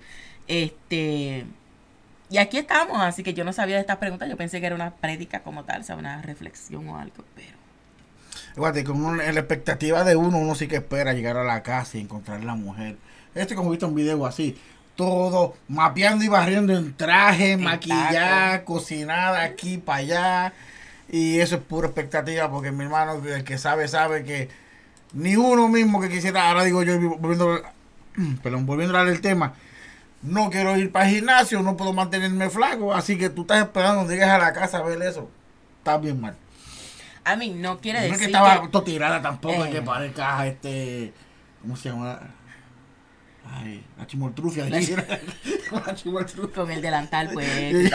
Y aquí estamos, así que yo no sabía de estas preguntas. Yo pensé que era una prédica como tal, o sea, una reflexión o algo, pero... Fíjate, en la expectativa de uno sí que espera llegar a la casa y encontrar a la mujer. Como viste un video así, todo mapeando y barriendo en traje, maquillada, cocinada aquí para allá. Y eso es pura expectativa, porque mi hermano, el que sabe que ni uno mismo que quisiera, ahora digo yo, volviendo a el tema, no quiero ir para el gimnasio, no puedo mantenerme flaco, así que tú estás esperando cuando llegues a la casa a ver eso. Está bien mal. A mí no quiere decir no es que estaba todo tirada tampoco, es que parezca ¿cómo se llama? Ay, la chimoltrufia. Con el delantal, pues.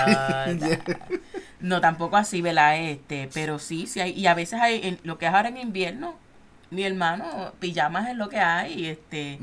No, tampoco así, ¿verdad? Pero sí hay. Y a veces hay, en lo que es ahora en invierno, mi hermano, pijamas es lo que hay.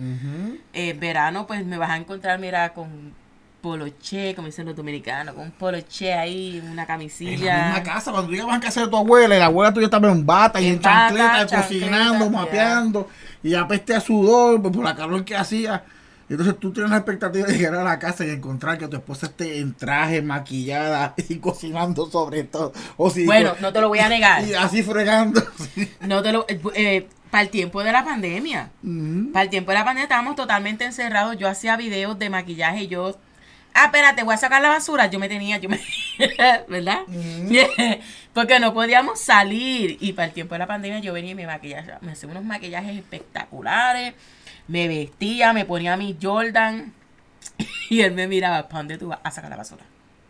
Verano, pues me vas a encontrar, mira, con poloché, como dicen los dominicanos, con un poloché ahí, una camisilla. En la misma casa, cuando llegabas a casa de tu abuela, y la abuela tuya estaba en bata y en chancleta, cocinando, mapeando, y apeste a sudor por la calor que hacía. Entonces tú tienes la expectativa de llegar a la casa y encontrar que tu esposa esté en traje, maquillada y cocinando sobre todo. Bueno, no te lo voy a negar. Y así fregando. No te lo... para el tiempo de la pandemia. Para el tiempo de la pandemia estábamos totalmente encerrados. Yo hacía videos de maquillaje y yo... espérate, voy a sacar la basura. ¿Verdad? Porque no podíamos salir. Y para el tiempo de la pandemia yo venía y me hacía unos maquillajes espectaculares. Me vestía, me ponía mi Jordan y él me miraba, ¿para dónde tú vas? A sacar la basura.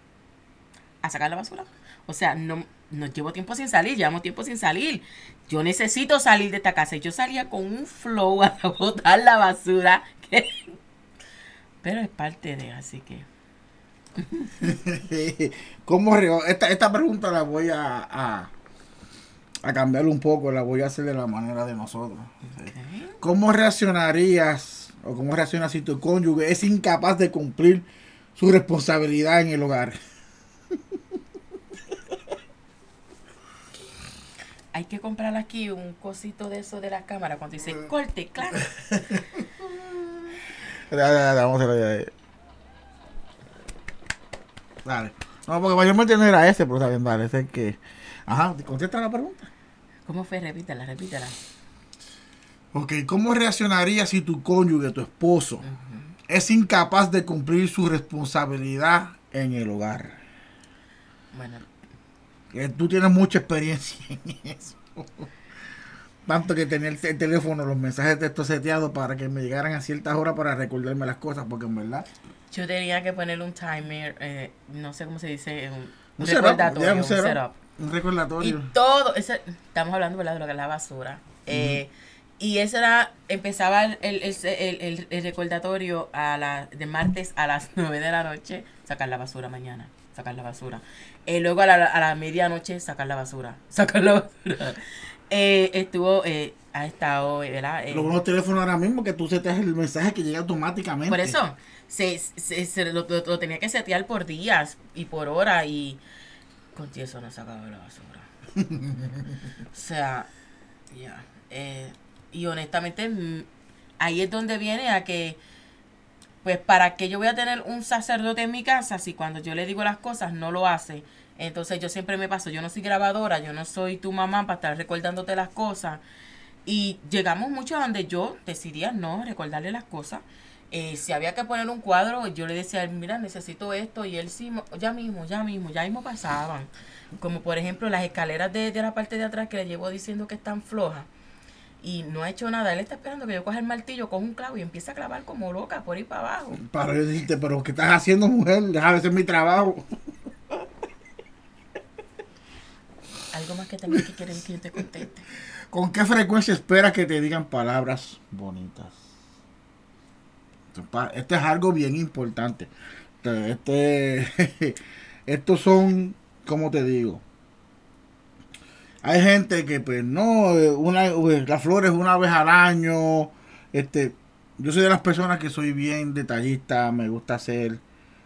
¿A sacar la basura? O sea, no llevo tiempo sin salir, llevamos tiempo sin salir. Yo necesito salir de esta casa. Y yo salía con un flow a botar la basura. Pero es parte de, así que... ¿Cómo esta pregunta la voy a cambiar un poco, la voy a hacer de la manera de nosotros. Okay. ¿Cómo reaccionarías o cómo reaccionas si tu cónyuge es incapaz de cumplir su responsabilidad en el hogar? Hay que comprar aquí un cosito de eso de la cámara cuando dice corte, claro. Dale, vamos a hacer. Dale. No, porque mayormente no era ese, pero está bien, dale, ese es que... Ajá, contesta la pregunta. ¿Cómo fue? Repítela. Ok, ¿cómo reaccionarías si tu cónyuge, tu esposo, es incapaz de cumplir su responsabilidad en el hogar? Bueno. Tú tienes mucha experiencia en eso. Tanto que tenía el teléfono, los mensajes de texto seteados para que me llegaran a ciertas horas para recordarme las cosas, porque en verdad... Yo tenía que ponerle un timer, no sé cómo se dice, un recordatorio, un setup. Un recordatorio. Y todo, estamos hablando, ¿verdad?, de lo que es la basura. Y ese era, empezaba el recordatorio de martes a las 9 de la noche, sacar la basura mañana, sacar la basura. Luego a la medianoche, sacar la basura, sacar la basura. Ha estado, ¿verdad? Los buenos teléfonos ahora mismo que tú seteas el mensaje que llega automáticamente. Por eso, lo tenía que setear por días y por hora y con eso no sacaba la basura. O sea, ya. Y honestamente, ahí es donde viene a que, pues, ¿para qué yo voy a tener un sacerdote en mi casa si cuando yo le digo las cosas no lo hace? Entonces yo siempre me paso, yo no soy grabadora, yo no soy tu mamá para estar recordándote las cosas. Y llegamos mucho a donde yo decidía no recordarle las cosas. Si había que poner un cuadro, yo le decía, mira, necesito esto, y él sí, ya mismo pasaban. Como por ejemplo las escaleras de la parte de atrás que le llevo diciendo que están flojas. Y no ha hecho nada, él está esperando que yo coja el martillo, coja un clavo y empiece a clavar como loca por ahí para abajo. Para yo decirte, pero ¿qué estás haciendo, mujer? Déjame hacer mi trabajo. Algo más que también que quieren que yo te conteste. ¿Con qué frecuencia esperas que te digan palabras bonitas? Este es algo bien importante. Estos son, ¿cómo te digo? Hay gente que pues no, las flores una vez al año. Yo soy de las personas que soy bien detallista, me gusta ser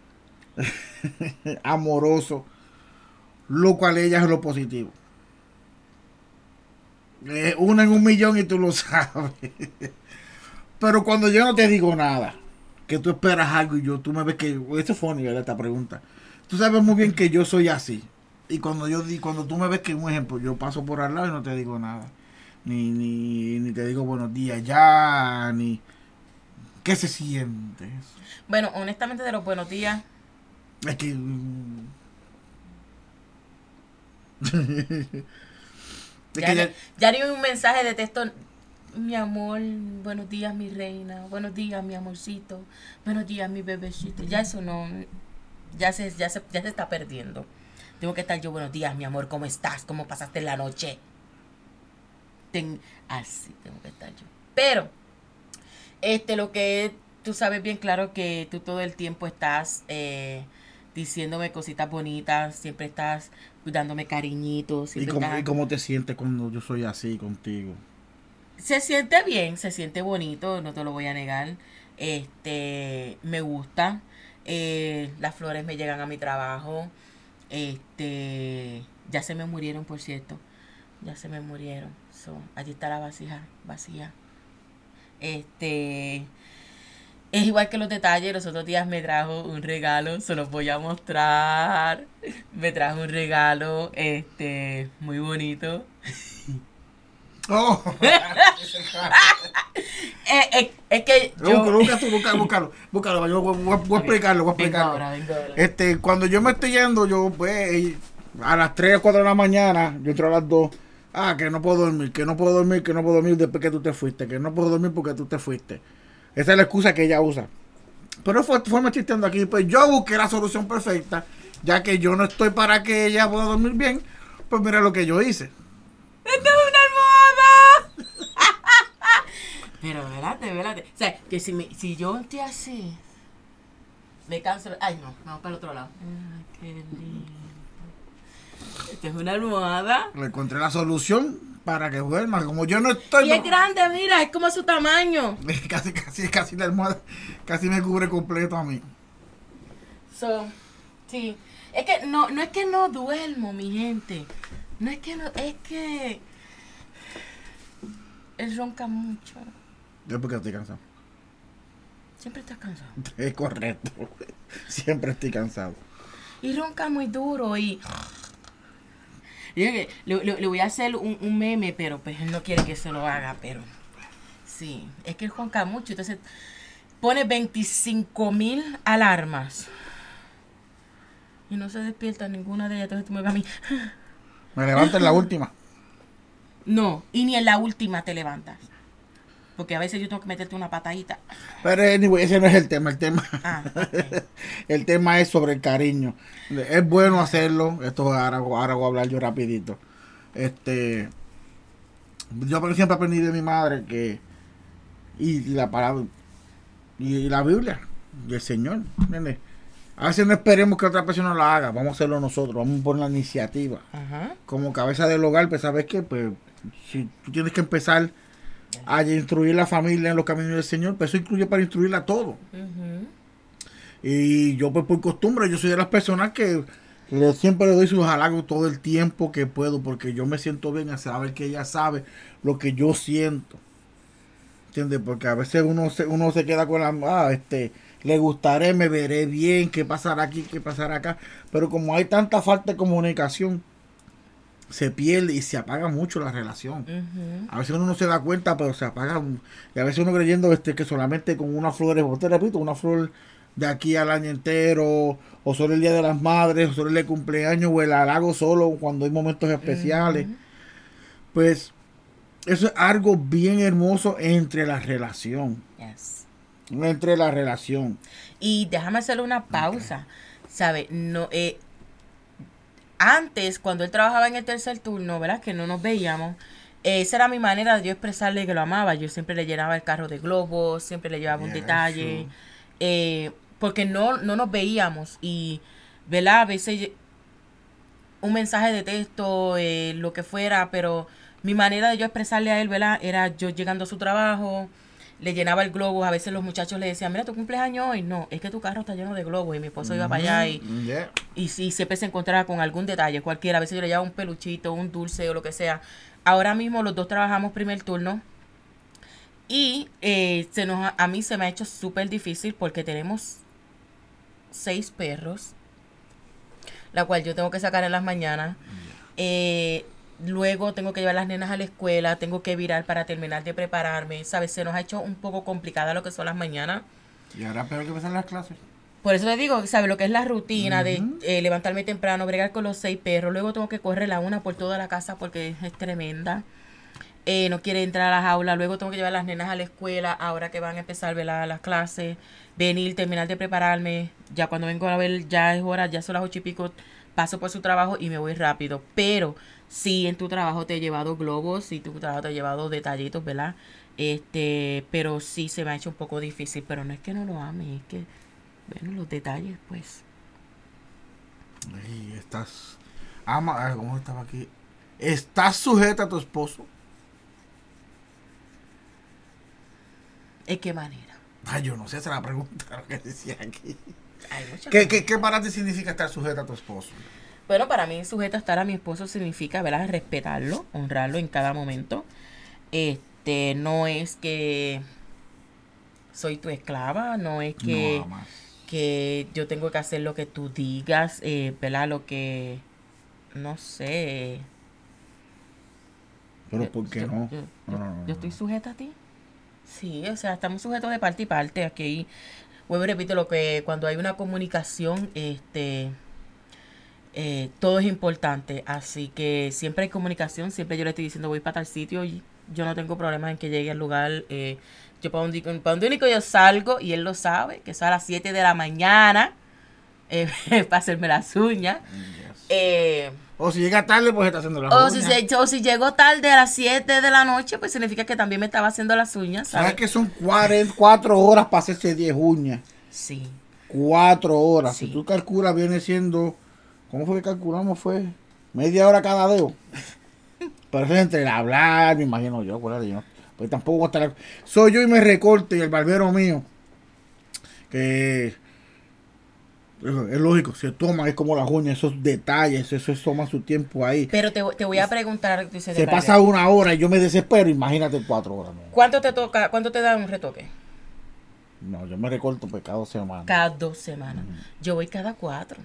amoroso, lo cual ella es lo positivo. Una en 1,000,000 y tú lo sabes. Pero cuando yo no te digo nada, que tú esperas algo y tú me ves que... Esto es funny, ¿verdad? Esta pregunta. Tú sabes muy bien que yo soy así. Y cuando tú me ves que, un ejemplo, yo paso por al lado y no te digo nada. Ni te digo buenos días ya, ni... ¿Qué se siente eso? Bueno, honestamente de los buenos días... Es que... Ya ni un mensaje de texto, mi amor, buenos días mi reina, buenos días mi amorcito, buenos días mi bebecito. Ya eso no, ya se está perdiendo. Tengo que estar yo, buenos días mi amor, ¿cómo estás? ¿Cómo pasaste la noche? Así tengo que estar yo. Pero, lo que tú sabes bien claro que tú todo el tiempo estás diciéndome cositas bonitas, siempre estás dándome cariñitos. ¿Y cómo te sientes cuando yo soy así contigo? Se siente bien, se siente bonito, no te lo voy a negar. Me gusta. Las flores me llegan a mi trabajo. Ya se me murieron, por cierto. Ya se me murieron. Allí está la vasija vacía. Es igual que los detalles. Los otros días me trajo un regalo, se los voy a mostrar. Me trajo un regalo, muy bonito. Oh. Es que yo... Búscalo, yo voy a explicarlo. Venga ahora. Cuando yo me estoy yendo, yo pues a las 3 o 4 de la mañana, yo entro a las 2. Que no puedo dormir después que tú te fuiste, que no puedo dormir porque tú te fuiste. Esa es la excusa que ella usa. Pero fue me chisteando aquí. Pues yo busqué la solución perfecta. Ya que yo no estoy para que ella pueda dormir bien. Pues mira lo que yo hice. ¡Esto es una almohada! Pero velate. O sea, que si yo estoy así, me canso. Ay, no, vamos para el otro lado. Ay, qué lindo. Esto es una almohada. Le encontré la solución para que duerma. Como yo no estoy... Y es grande, mira, es como su tamaño. Casi la almohada, casi me cubre completo a mí. Sí. Es que no es que no duermo, mi gente. No es que no, es que... Él ronca mucho. Yo porque estoy cansado. Siempre estás cansado. Es correcto. Siempre estoy cansado. Y ronca muy duro y... Le voy a hacer un meme, pero pues él no quiere que se lo haga, pero... Sí, es que él ronca mucho, entonces pone 25,000 alarmas. Y no se despierta ninguna de ellas, entonces tú me ves a mí... Me levanto en la última. No, y ni en la última te levantas. Porque a veces yo tengo que meterte una patadita. Pero anyway, ese no es el tema. Okay. El tema es sobre el cariño. Es bueno hacerlo. Esto ahora voy a hablar yo rapidito. Yo siempre aprendí de mi madre que y la palabra y la Biblia y el Señor, ¿entiendes? A veces no esperemos que otra persona lo haga, vamos a hacerlo nosotros, vamos a poner la iniciativa. Ajá. Como cabeza del hogar, pues sabes que pues si tú tienes que empezar a instruir la familia en los caminos del Señor, pues eso incluye para instruirla a todo. Y yo pues por costumbre, yo soy de las personas que siempre le doy sus halagos todo el tiempo que puedo, porque yo me siento bien a saber que ella sabe lo que yo siento. ¿Entiendes? Porque a veces uno se queda con la... le gustaré, me veré bien, qué pasará aquí, qué pasará acá. Pero como hay tanta falta de comunicación, se pierde y se apaga mucho la relación. A veces uno no se da cuenta, pero se apaga. Y a veces uno creyendo que solamente con unas flores, te repito, una flor de aquí al año entero, o solo el Día de las Madres, o solo el cumpleaños, o el halago solo cuando hay momentos especiales. Pues eso es algo bien hermoso entre la relación. Yes. Entre la relación. Y déjame hacerle una pausa. ¿Sabes? No, antes, cuando él trabajaba en el tercer turno, ¿verdad? Que no nos veíamos. Esa era mi manera de yo expresarle que lo amaba. Yo siempre le llenaba el carro de globos, siempre le llevaba un detalle. Porque no nos veíamos. Y, ¿verdad? A veces un mensaje de texto, lo que fuera, pero mi manera de yo expresarle a él, ¿verdad? Era yo llegando a su trabajo, le llenaba el globo. A veces los muchachos le decían, mira, tu cumpleaños hoy. No, es que tu carro está lleno de globos. Y mi esposo iba para allá y siempre se encontraba con algún detalle, cualquiera. A veces yo le llevaba un peluchito, un dulce o lo que sea. Ahora mismo los dos trabajamos primer turno. Y a mí se me ha hecho súper difícil porque tenemos 6 perros, la cual yo tengo que sacar en las mañanas. Luego tengo que llevar a las nenas a la escuela, tengo que virar para terminar de prepararme, ¿sabes? Se nos ha hecho un poco complicada lo que son las mañanas. Y ahora peor que empezar las clases. Por eso le digo, ¿sabes? Lo que es la rutina de levantarme temprano, bregar con los 6 perros. Luego tengo que correr la una por toda la casa porque es tremenda. No quiere entrar a las aulas. Luego tengo que llevar a las nenas a la escuela ahora que van a empezar, ¿verdad? Las clases. Venir, terminar de prepararme. Ya cuando vengo a ver, ya es hora, ya son las 8 y pico. Paso por su trabajo y me voy rápido. Pero sí, en tu trabajo te he llevado globos, sí, tu trabajo te he llevado detallitos, ¿verdad? Pero sí se me ha hecho un poco difícil. Pero no es que no lo ame, es que, bueno, los detalles, pues. Y estás... ¿Cómo estaba aquí? ¿Estás sujeta a tu esposo? ¿En qué manera? Yo no sé, esa es la pregunta lo que decía aquí. ¿Qué para ti significa estar sujeta a tu esposo? Bueno, para mí sujeta a estar a mi esposo significa, ¿verdad? Respetarlo, honrarlo en cada momento. No es que soy tu esclava, no es que, no, que yo tengo que hacer lo que tú digas, ¿verdad? Lo que, no sé. Pero ¿por qué no? Yo estoy sujeta a ti. Sí, o sea, estamos sujetos de parte y parte. Aquí, vuelvo y repito, lo que cuando hay una comunicación, todo es importante. Así que siempre hay comunicación, siempre yo le estoy diciendo voy para tal sitio y yo no tengo problemas en que llegue al lugar. Yo para donde único yo salgo, y él lo sabe, que es a las 7 de la mañana para hacerme las uñas. O si llega tarde, pues está haciendo las uñas. O si llego tarde a las 7 de la noche, pues significa que también me estaba haciendo las uñas. ¿Sabes que son 4 horas para hacerse 10 uñas? Sí. 4 horas. Sí. Si tú calculas, viene siendo... ¿Cómo fue que calculamos? Fue media hora cada dedo. Pero eso es entre el hablar, me imagino yo, yo. Pues tampoco voy a estar... Soy yo y me recorte y el barbero mío. Que... Es lógico, se toma, es como las uñas, esos detalles, eso toma su tiempo ahí. Pero te voy a preguntar. Se pasa 1 hora y yo me desespero, imagínate 4 horas. ¿No? ¿Cuánto te da un retoque? No, yo me recorto pues cada 2 semanas. Cada 2 semanas. Yo voy cada 4.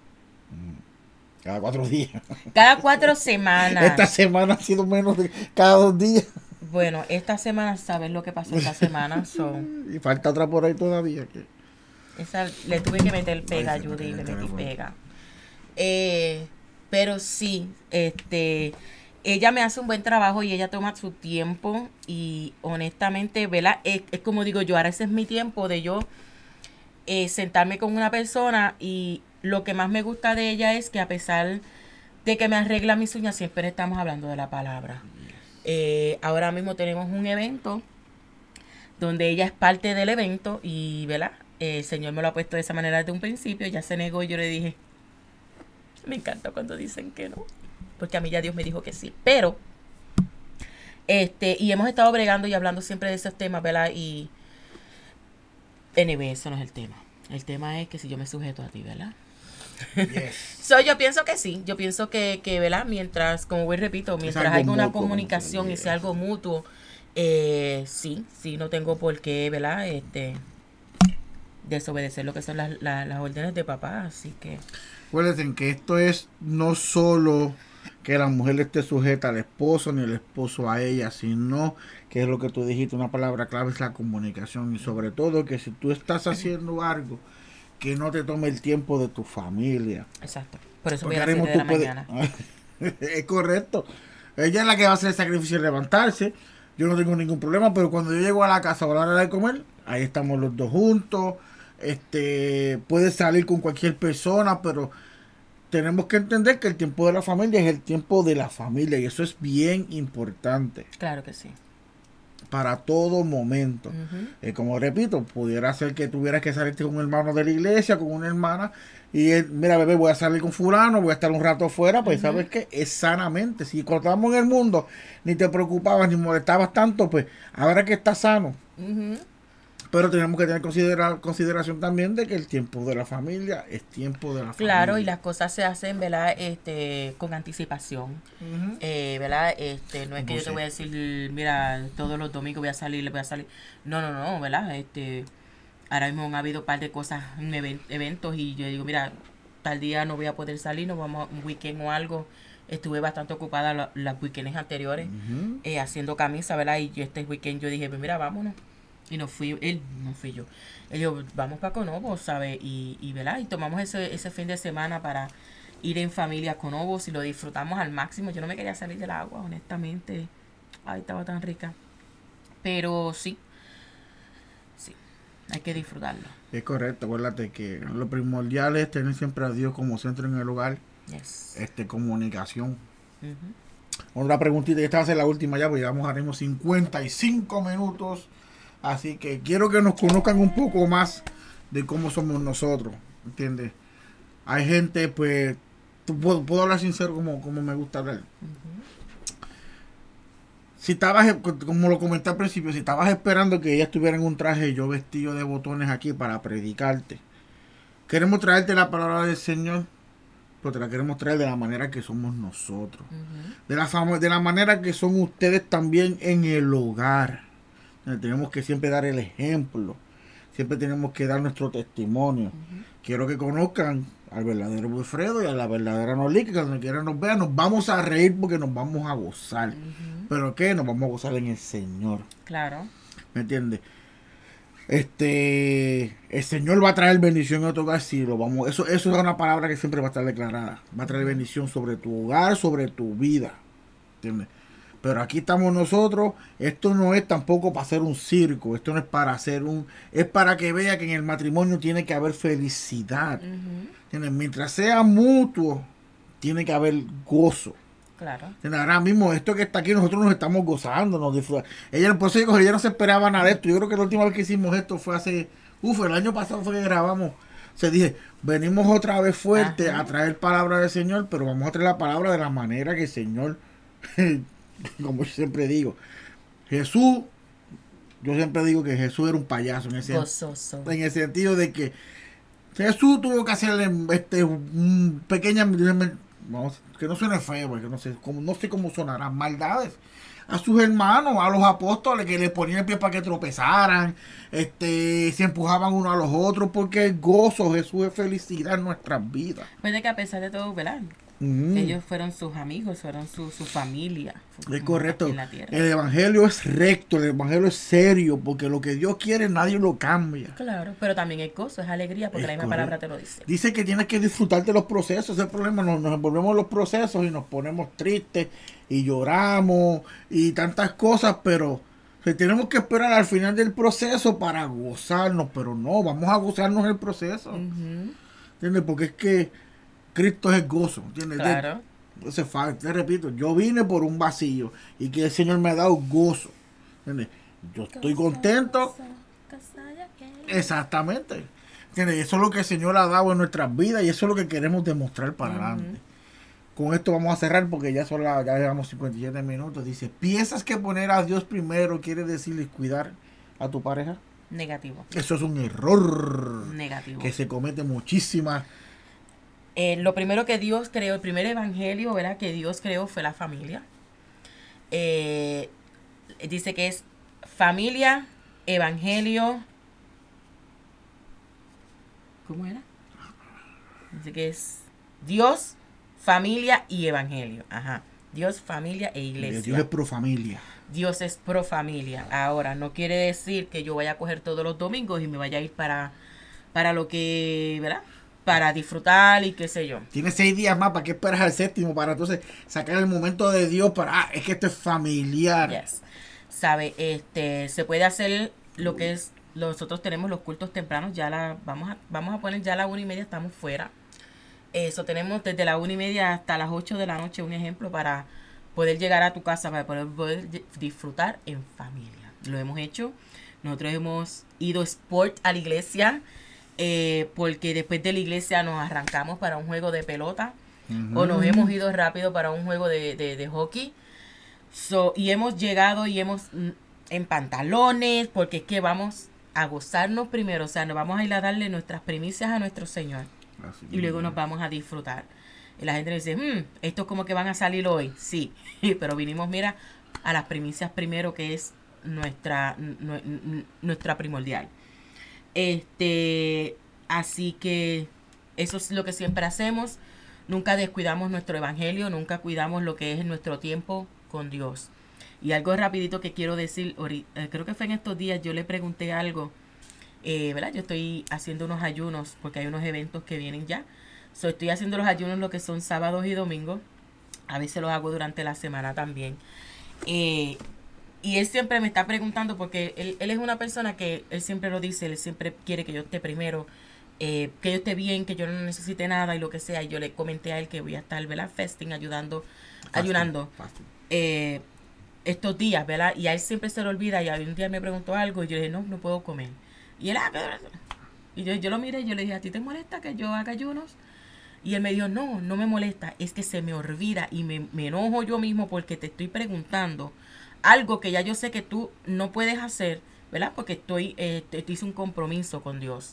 Cada 4 días. Cada 4 semanas. Esta semana ha sido menos de cada 2 días. Bueno, esta semana, ¿sabes lo que pasó esta semana? Y falta otra por ahí todavía. Esa, le tuve que meter pega a Judy, le metí pega. Pero sí, ella me hace un buen trabajo y ella toma su tiempo y honestamente, ¿verdad? Es como digo yo, ahora ese es mi tiempo de yo sentarme con una persona y lo que más me gusta de ella es que a pesar de que me arregla mis uñas, siempre estamos hablando de la palabra. Ahora mismo tenemos un evento donde ella es parte del evento y, ¿verdad? El Señor me lo ha puesto de esa manera desde un principio, ella se negó y yo le dije, me encanta cuando dicen que no, porque a mí ya Dios me dijo que sí, pero y hemos estado bregando y hablando siempre de esos temas, ¿verdad? Y anyway, eso no es el tema es que si yo me sujeto a ti, ¿verdad? Yes. Yo pienso que sí, yo pienso que ¿verdad? Mientras, como voy repito, mientras hay una comunicación y sea algo mutuo, sí, no tengo por qué, ¿verdad? Desobedecer lo que son las órdenes de papá, así que... Acuérdense que esto es no solo que la mujer esté sujeta al esposo ni el esposo a ella, sino que es lo que tú dijiste, una palabra clave es la comunicación y sobre todo que si tú estás haciendo algo que no te tome el tiempo de tu familia. Exacto, por eso voy a las 7 de la mañana. Es correcto, ella es la que va a hacer el sacrificio de levantarse, yo no tengo ningún problema, pero cuando yo llego a la casa a la hora de comer, ahí estamos los dos juntos, puedes salir con cualquier persona, pero tenemos que entender que el tiempo de la familia es el tiempo de la familia y eso es bien importante. Claro que sí. Para todo momento. Como repito, pudiera ser que tuvieras que salirte con un hermano de la iglesia, con una hermana, y mira, bebé, voy a salir con fulano, voy a estar un rato afuera, pues sabes que es sanamente. Si cuando estábamos en el mundo ni te preocupabas ni molestabas tanto, pues ahora que estás sano. Pero tenemos que tener consideración también de que el tiempo de la familia es tiempo de la familia. Claro, y las cosas se hacen, ¿verdad? Con anticipación. ¿Verdad? No es que yo te voy a decir, mira, todos los domingos voy a salir. No, ¿verdad? Ahora mismo han habido un par de cosas, eventos, y yo digo, mira, tal día no voy a poder salir, nos vamos a un weekend o algo. Estuve bastante ocupada las weekends anteriores haciendo camisa, ¿verdad? Y este weekend yo dije, pues mira, vámonos. Y no fui yo. Ellos, vamos para Conobo, ¿sabes? Y ¿verdad? Y tomamos ese fin de semana para ir en familia a Conobo y lo disfrutamos al máximo. Yo no me quería salir del agua, honestamente. Ay, estaba tan rica. Pero sí, hay que disfrutarlo. Es correcto, acuérdate que lo primordial es tener siempre a Dios como centro en el hogar. Yes. Comunicación. Otra preguntita, esta va a ser la última ya, porque haremos 55 minutos. Así que quiero que nos conozcan un poco más de cómo somos nosotros, ¿entiendes? Hay gente, pues, puedo hablar sincero como me gusta hablar. Si estabas, como lo comenté al principio, si estabas esperando que ella estuviera en un traje y yo vestido de botones aquí para predicarte, queremos traerte la palabra del Señor, pero te la queremos traer de la manera que somos nosotros, de la manera que son ustedes también en el hogar. Tenemos que siempre dar el ejemplo, siempre tenemos que dar nuestro testimonio. Quiero que conozcan al verdadero Wilfredo y a la verdadera Noli, que cuando quiera nos vean, nos vamos a reír porque nos vamos a gozar. ¿Pero qué? Nos vamos a gozar en el Señor. Claro. ¿Me entiendes? El Señor va a traer bendición en tu hogar, sí, eso es una palabra que siempre va a estar declarada. Va a traer bendición sobre tu hogar, sobre tu vida. ¿Entiendes? Pero aquí estamos nosotros. Esto no es tampoco para hacer un circo. Esto no es para hacer es para que vea que en el matrimonio tiene que haber felicidad. Mientras sea mutuo, tiene que haber gozo. Claro. Ahora mismo, esto que está aquí, nosotros nos estamos gozando, nos disfrutamos. Ella no se esperaba nada de esto. Yo creo que la última vez que hicimos esto fue el año pasado fue que grabamos. Dije, venimos otra vez fuerte a traer palabra del Señor, pero vamos a traer la palabra de la manera que el Señor... Como yo siempre digo, yo siempre digo que Jesús era un payaso en el sentido de que Jesús tuvo que hacerle pequeña, que no suene feo, porque no sé cómo sonarán, maldades a sus hermanos, a los apóstoles, que le ponían el pie para que tropezaran, se empujaban uno a los otros, porque es gozo, Jesús es felicidad en nuestras vidas. Pues de que a pesar de todo, ¿verdad? Ellos fueron sus amigos, fueron su familia. Es correcto. El evangelio es recto, el evangelio es serio, porque lo que Dios quiere nadie lo cambia. Claro, pero también es gozo, es alegría, porque la misma palabra te lo dice. Dice que tienes que disfrutar de los procesos. Ese es el problema, nos envolvemos en los procesos y nos ponemos tristes y lloramos y tantas cosas, pero tenemos que esperar al final del proceso para gozarnos, pero no, vamos a gozarnos en el proceso. ¿Entiendes? Porque es que Cristo es el gozo, ¿entiendes? Claro. Entonces, te repito, yo vine por un vacío y que el Señor me ha dado gozo, ¿entiendes? Yo estoy contento. Exactamente. ¿Entiendes? Eso es lo que el Señor ha dado en nuestras vidas y eso es lo que queremos demostrar para adelante. Con esto vamos a cerrar porque ya llevamos 57 minutos. Dice, ¿piensas que poner a Dios primero quiere decir cuidar a tu pareja? Negativo. Eso es un error. Negativo. Que se comete muchísimas. Lo primero que Dios creó, el primer evangelio, ¿verdad?, que Dios creó fue la familia. Dice que es familia, evangelio. ¿Cómo era? Dice que es Dios, familia y evangelio. Ajá. Dios, familia e iglesia. Dios es pro familia. Dios es pro familia. Ahora, no quiere decir que yo vaya a coger todos los domingos y me vaya a ir para lo que, ¿verdad?, para disfrutar y qué sé yo. Tienes 6 días más, ¿para qué esperas al séptimo? Para entonces sacar el momento de Dios para, es que esto es familiar. Yes. ¿Sabe? Se puede hacer lo que es, nosotros tenemos los cultos tempranos, ya vamos a poner ya a las 1:30, estamos fuera. Eso tenemos desde las 1:30 hasta las 8 de la noche, un ejemplo, para poder llegar a tu casa, para poder disfrutar en familia. Lo hemos hecho. Nosotros hemos ido sport a la iglesia, porque después de la iglesia nos arrancamos para un juego de pelota, o nos hemos ido rápido para un juego de hockey. Y hemos llegado y hemos en pantalones, porque es que vamos a gozarnos primero, o sea, nos vamos a ir a darle nuestras primicias a nuestro Señor. Así y luego nos vamos a disfrutar. Y la gente dice, esto es como que van a salir hoy. Sí, pero vinimos, mira, a las primicias primero, que es nuestra primordial. Así que eso es lo que siempre hacemos. Nunca descuidamos nuestro evangelio, nunca cuidamos lo que es nuestro tiempo con Dios. Y algo rapidito que quiero decir, creo que fue en estos días, yo le pregunté algo, ¿verdad? Yo estoy haciendo unos ayunos porque hay unos eventos que vienen ya. Estoy haciendo los ayunos lo que son sábados y domingos. A veces los hago durante la semana también. Y él siempre me está preguntando, porque él es una persona que, él siempre lo dice, él siempre quiere que yo esté primero, que yo esté bien, que yo no necesite nada y lo que sea. Y yo le comenté a él que voy a estar, ¿verdad?, ayunando estos días, ¿verdad? Y a él siempre se le olvida, y un día me preguntó algo y yo le dije, no puedo comer. Y él, y yo lo miré y yo le dije, ¿a ti te molesta que yo haga ayunos? Y él me dijo, no me molesta, es que se me olvida y me enojo yo mismo porque te estoy preguntando algo que ya yo sé que tú no puedes hacer, ¿verdad? Porque te hice un compromiso con Dios.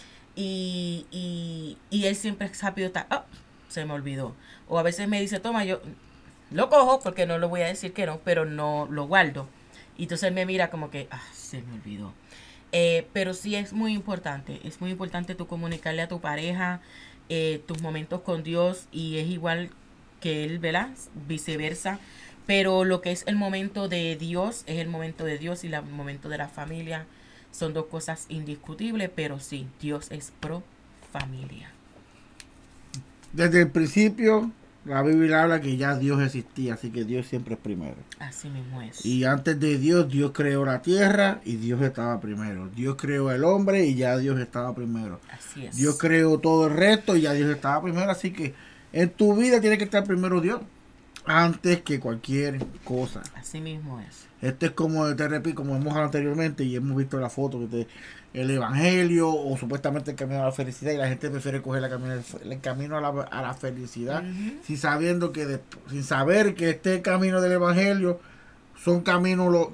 Y él siempre rápido está, se me olvidó. O a veces me dice, toma, yo lo cojo porque no le voy a decir que no, pero no lo guardo. Y entonces él me mira como que, se me olvidó. Pero sí es muy importante tú comunicarle a tu pareja tus momentos con Dios, y es igual que él, ¿verdad? Viceversa. Pero lo que es el momento de Dios es el momento de Dios, y el momento de la familia son dos cosas indiscutibles, pero sí, Dios es pro familia. Desde el principio, la Biblia habla que ya Dios existía, así que Dios siempre es primero. Así mismo es. Y antes de Dios, Dios creó la tierra y Dios estaba primero. Dios creó el hombre y ya Dios estaba primero. Así es. Dios creó todo el resto y ya Dios estaba primero, así que en tu vida tiene que estar primero Dios, antes que cualquier cosa. Así mismo es. Esto es como, te repito, como hemos hablado anteriormente y hemos visto la foto el evangelio, o supuestamente el camino a la felicidad, y la gente prefiere coger el camino a la felicidad, sin saber que este camino del evangelio son caminos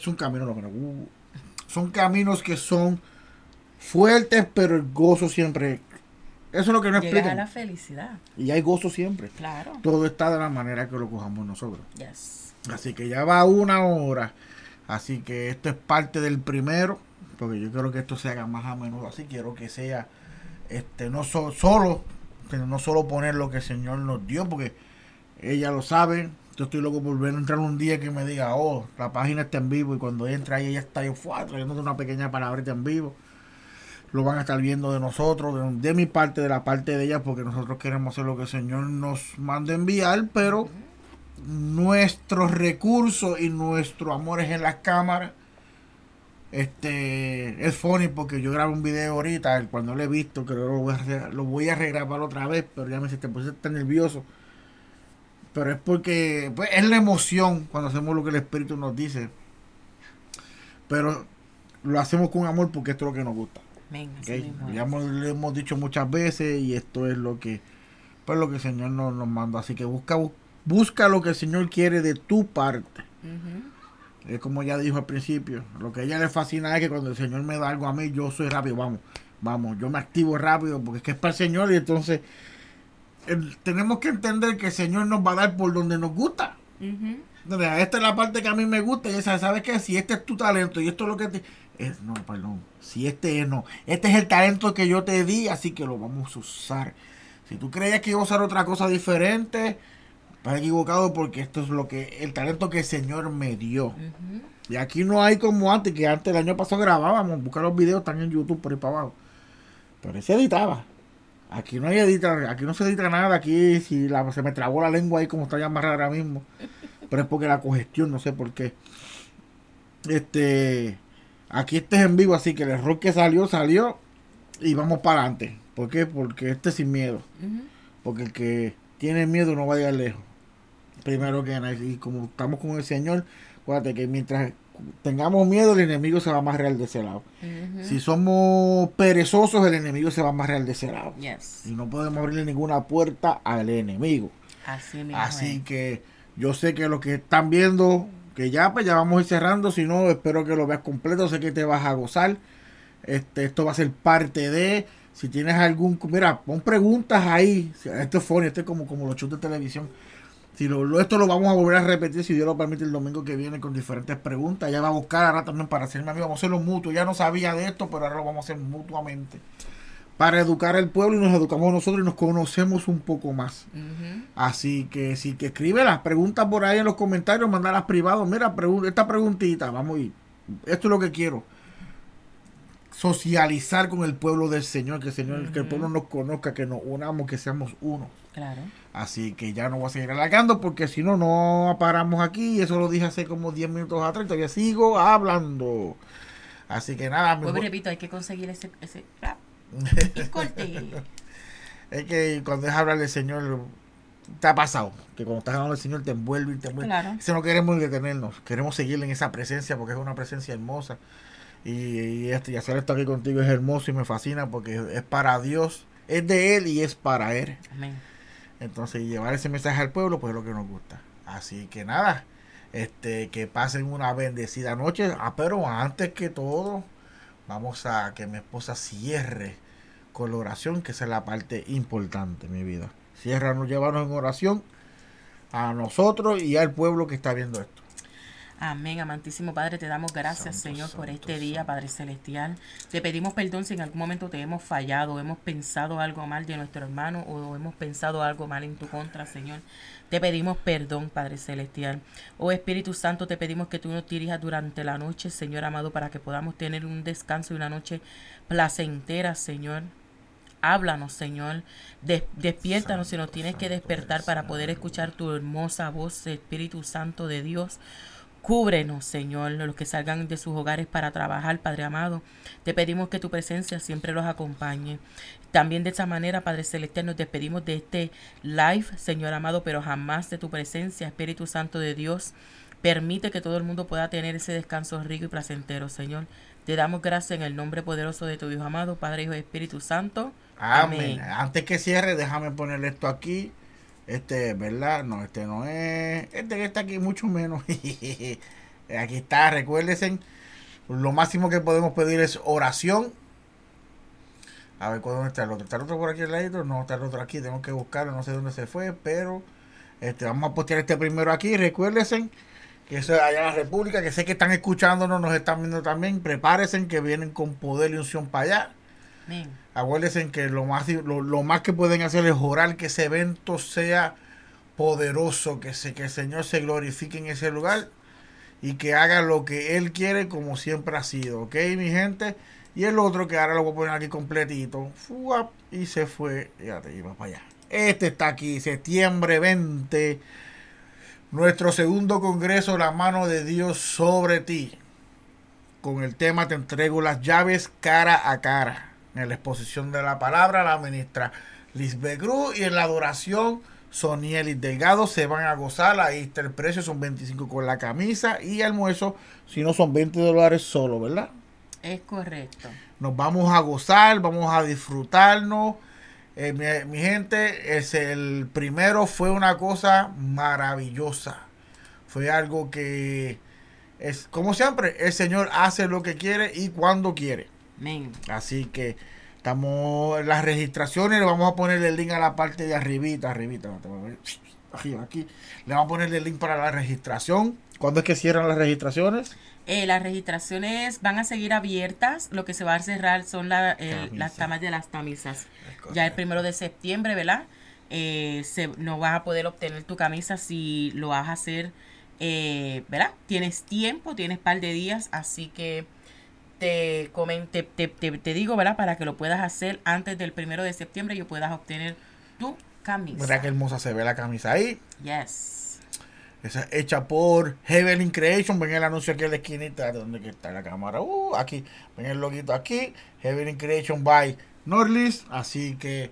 que son fuertes, pero el gozo siempre, eso es lo que no explican. Llega a la felicidad. Y hay gozo siempre. Claro. Todo está de la manera que lo cojamos nosotros. Yes. Así que ya va 1 hora. Así que esto es parte del primero, porque yo quiero que esto se haga más a menudo. Así quiero que sea no solo poner lo que el Señor nos dio, porque ella lo sabe. Yo estoy loco por ver entrar un día que me diga, oh, la página está en vivo, y cuando entra ahí ella está ahí, trayéndote una pequeña palabrita en vivo. Lo van a estar viendo de nosotros, de mi parte, de la parte de ella, porque nosotros queremos hacer lo que el Señor nos manda enviar, pero nuestros recursos y nuestro amor es en las cámaras. Es funny porque yo grabo un video ahorita, cuando lo he visto, que lo voy a regrabar otra vez, pero ya me se te puse tan nervioso. Pero es porque pues, es la emoción cuando hacemos lo que el Espíritu nos dice. Pero lo hacemos con amor porque esto es lo que nos gusta. Venga, ¿Okay? Ya lo hemos dicho muchas veces y esto es lo que, pues, lo que el Señor nos manda. Así que busca lo que el Señor quiere de tu parte. Es como ya dijo al principio, lo que a ella le fascina es que cuando el Señor me da algo a mí, yo soy rápido, vamos, yo me activo rápido porque es que es para el Señor, y entonces tenemos que entender que el Señor nos va a dar por donde nos gusta. Esta es la parte que a mí me gusta, y esa, ¿sabes qué? Si este es tu talento y esto es lo que si este es el talento que yo te di, así que lo vamos a usar. Si tú creías que iba a usar otra cosa diferente, estás equivocado, porque esto es el talento que el Señor me dio. Y aquí no hay como antes, que antes, el año pasado grabábamos, buscar los videos, están en YouTube por ahí para abajo, pero se editaba. Aquí no se edita nada. Aquí se me trabó la lengua ahí como está ya amarrada ahora mismo, pero es porque la congestión, no sé por qué. Aquí es en vivo, así que el error que salió y vamos para adelante. ¿Por qué? Porque sin miedo. Porque el que tiene miedo no va a llegar lejos. Primero que nada, y como estamos con el Señor, acuérdate que mientras tengamos miedo, el enemigo se va a amarrar de ese lado. Si somos perezosos, el enemigo se va a amarrar de ese lado. Y no podemos abrirle ninguna puerta al enemigo. Así que yo sé que los que están viendo, que ya vamos a ir cerrando, si no, espero que lo veas completo, sé que te vas a gozar. Esto va a ser parte de, si tienes mira, pon preguntas ahí. Esto es funny, esto es como los shows de televisión. Esto lo vamos a volver a repetir, si Dios lo permite, el domingo que viene, con diferentes preguntas. Ella va a buscar ahora también para hacerme amigo. Vamos a hacerlo mutuo. Ya no sabía de esto, pero ahora lo vamos a hacer mutuamente, para educar al pueblo, y nos educamos nosotros y nos conocemos un poco más. Así que que escribe las preguntas por ahí en los comentarios, mandarlas privados. Mira, esta preguntita, vamos a ir. Esto es lo que quiero. Socializar con el pueblo del Señor, que el pueblo nos conozca, que nos unamos, que seamos uno. Claro. Así que ya no voy a seguir alargando, porque si no paramos aquí. Y eso lo dije hace como 10 minutos atrás y todavía sigo hablando. Así que nada. Repito, hay que conseguir ese corte. Es que cuando es hablar del Señor, te ha pasado que cuando estás hablando del Señor te envuelve. Claro. No queremos detenernos, queremos seguirle en esa presencia, porque es una presencia hermosa. Y hacer esto aquí contigo es hermoso y me fascina, porque es para Dios, es de Él y es para Él. Amén. Entonces, llevar ese mensaje al pueblo, pues es lo que nos gusta. Así que nada, que pasen una bendecida noche. Pero antes que todo, vamos a que mi esposa cierre con la oración, que esa es la parte importante, mi vida. Ciérranos, llévanos en oración a nosotros y al pueblo que está viendo esto. Amén, amantísimo Padre, te damos gracias, Señor, por este día, Padre Celestial. Te pedimos perdón si en algún momento te hemos fallado, hemos pensado algo mal de nuestro hermano, o hemos pensado algo mal en tu contra, Señor. Te pedimos perdón, Padre Celestial. Oh Espíritu Santo, te pedimos que tú nos dirijas durante la noche, Señor amado, para que podamos tener un descanso y una noche placentera, Señor. Háblanos, Señor. Despiértanos si nos tienes que despertar para poder escuchar tu hermosa voz, Espíritu Santo de Dios. Cúbrenos, Señor, los que salgan de sus hogares para trabajar, Padre amado. Te pedimos que tu presencia siempre los acompañe. También de esa manera, Padre Celestial, nos despedimos de este live, Señor amado, pero jamás de tu presencia, Espíritu Santo de Dios. Permite que todo el mundo pueda tener ese descanso rico y placentero, Señor. Te damos gracias en el nombre poderoso de tu Hijo amado, Padre, Hijo y Espíritu Santo. Amén. Antes que cierre, déjame ponerle esto aquí. ¿Verdad? No, no es. Que está aquí, mucho menos. Aquí está, recuérdense. Lo máximo que podemos pedir es oración. A ver, ¿dónde está el otro? ¿Está el otro por aquí al lado? No, está el otro aquí. Tengo que buscarlo, no sé dónde se fue, pero vamos a postear este primero aquí. Recuérdense que eso es allá en la República, que sé que están escuchándonos, nos están viendo también. Prepárense, que vienen con poder y unción para allá. Acuérdense que lo más que pueden hacer es orar que ese evento sea poderoso, que el Señor se glorifique en ese lugar y que haga lo que Él quiere como siempre ha sido, ¿ok, mi gente? Y el otro que ahora lo voy a poner aquí completito, ¡fuap! Y se fue, fíjate, iba para allá. Este está aquí, septiembre 20, nuestro segundo congreso, la mano de Dios sobre ti, con el tema Te entrego las llaves cara a cara. En la exposición de la palabra, la ministra Lisbeth Cruz, y en la adoración, Sonielis Delgado. Se van a gozar. Ahí está el precio, son 25 con la camisa, y almuerzo, si no, son $20 solo, ¿verdad? Es correcto. Nos vamos a gozar, vamos a disfrutarnos. Mi gente, el primero fue una cosa maravillosa. Fue algo que es, como siempre, el Señor hace lo que quiere y cuando quiere. Amén. Así que estamos en las registraciones. Le vamos a poner el link a la parte de arribita. Aquí. Le vamos a poner el link para la registración. ¿Cuándo es que cierran las registraciones? Las registraciones van a seguir abiertas. Lo que se va a cerrar son las camas de las camisas. Ya el 1 de septiembre, ¿verdad? No vas a poder obtener tu camisa si lo vas a hacer, ¿verdad? Tienes tiempo, tienes par de días, así que te digo, ¿verdad? Para que lo puedas hacer antes del 1 de septiembre y puedas obtener tu camisa. ¿Verdad que hermosa se ve la camisa ahí? Yes. Esa es hecha por Heavenly Creation. Ven el anuncio aquí en la esquinita. ¿Dónde está la cámara? Aquí. Ven el loguito aquí. Heavenly Creation by Norlis. Así que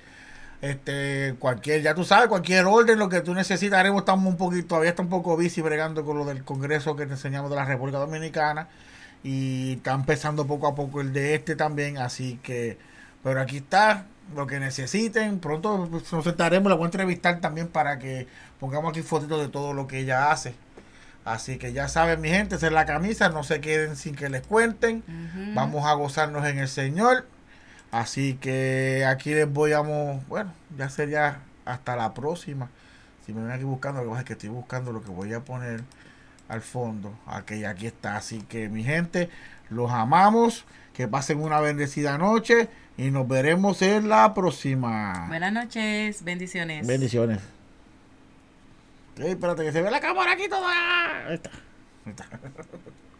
ya tú sabes, cualquier orden, lo que tú necesitas. Todavía está un poco busy bregando con lo del congreso que te enseñamos de la República Dominicana. Y está empezando poco a poco el de también. Así que, pero aquí está. Lo que necesiten, pronto nos sentaremos, la voy a entrevistar también para que pongamos aquí fotitos de todo lo que ella hace. Así que ya saben, mi gente, esa es la camisa, no se queden sin que les cuenten. Vamos a gozarnos en el Señor. Así que aquí les bueno, ya sería hasta la próxima. Si me ven aquí buscando, lo que pasa es que estoy buscando lo que voy a poner al fondo. Aquí está. Así que, mi gente, los amamos. Que pasen una bendecida noche y nos veremos en la próxima. Buenas noches, bendiciones. Bendiciones. Espérate que se ve la cámara aquí toda. Ahí está.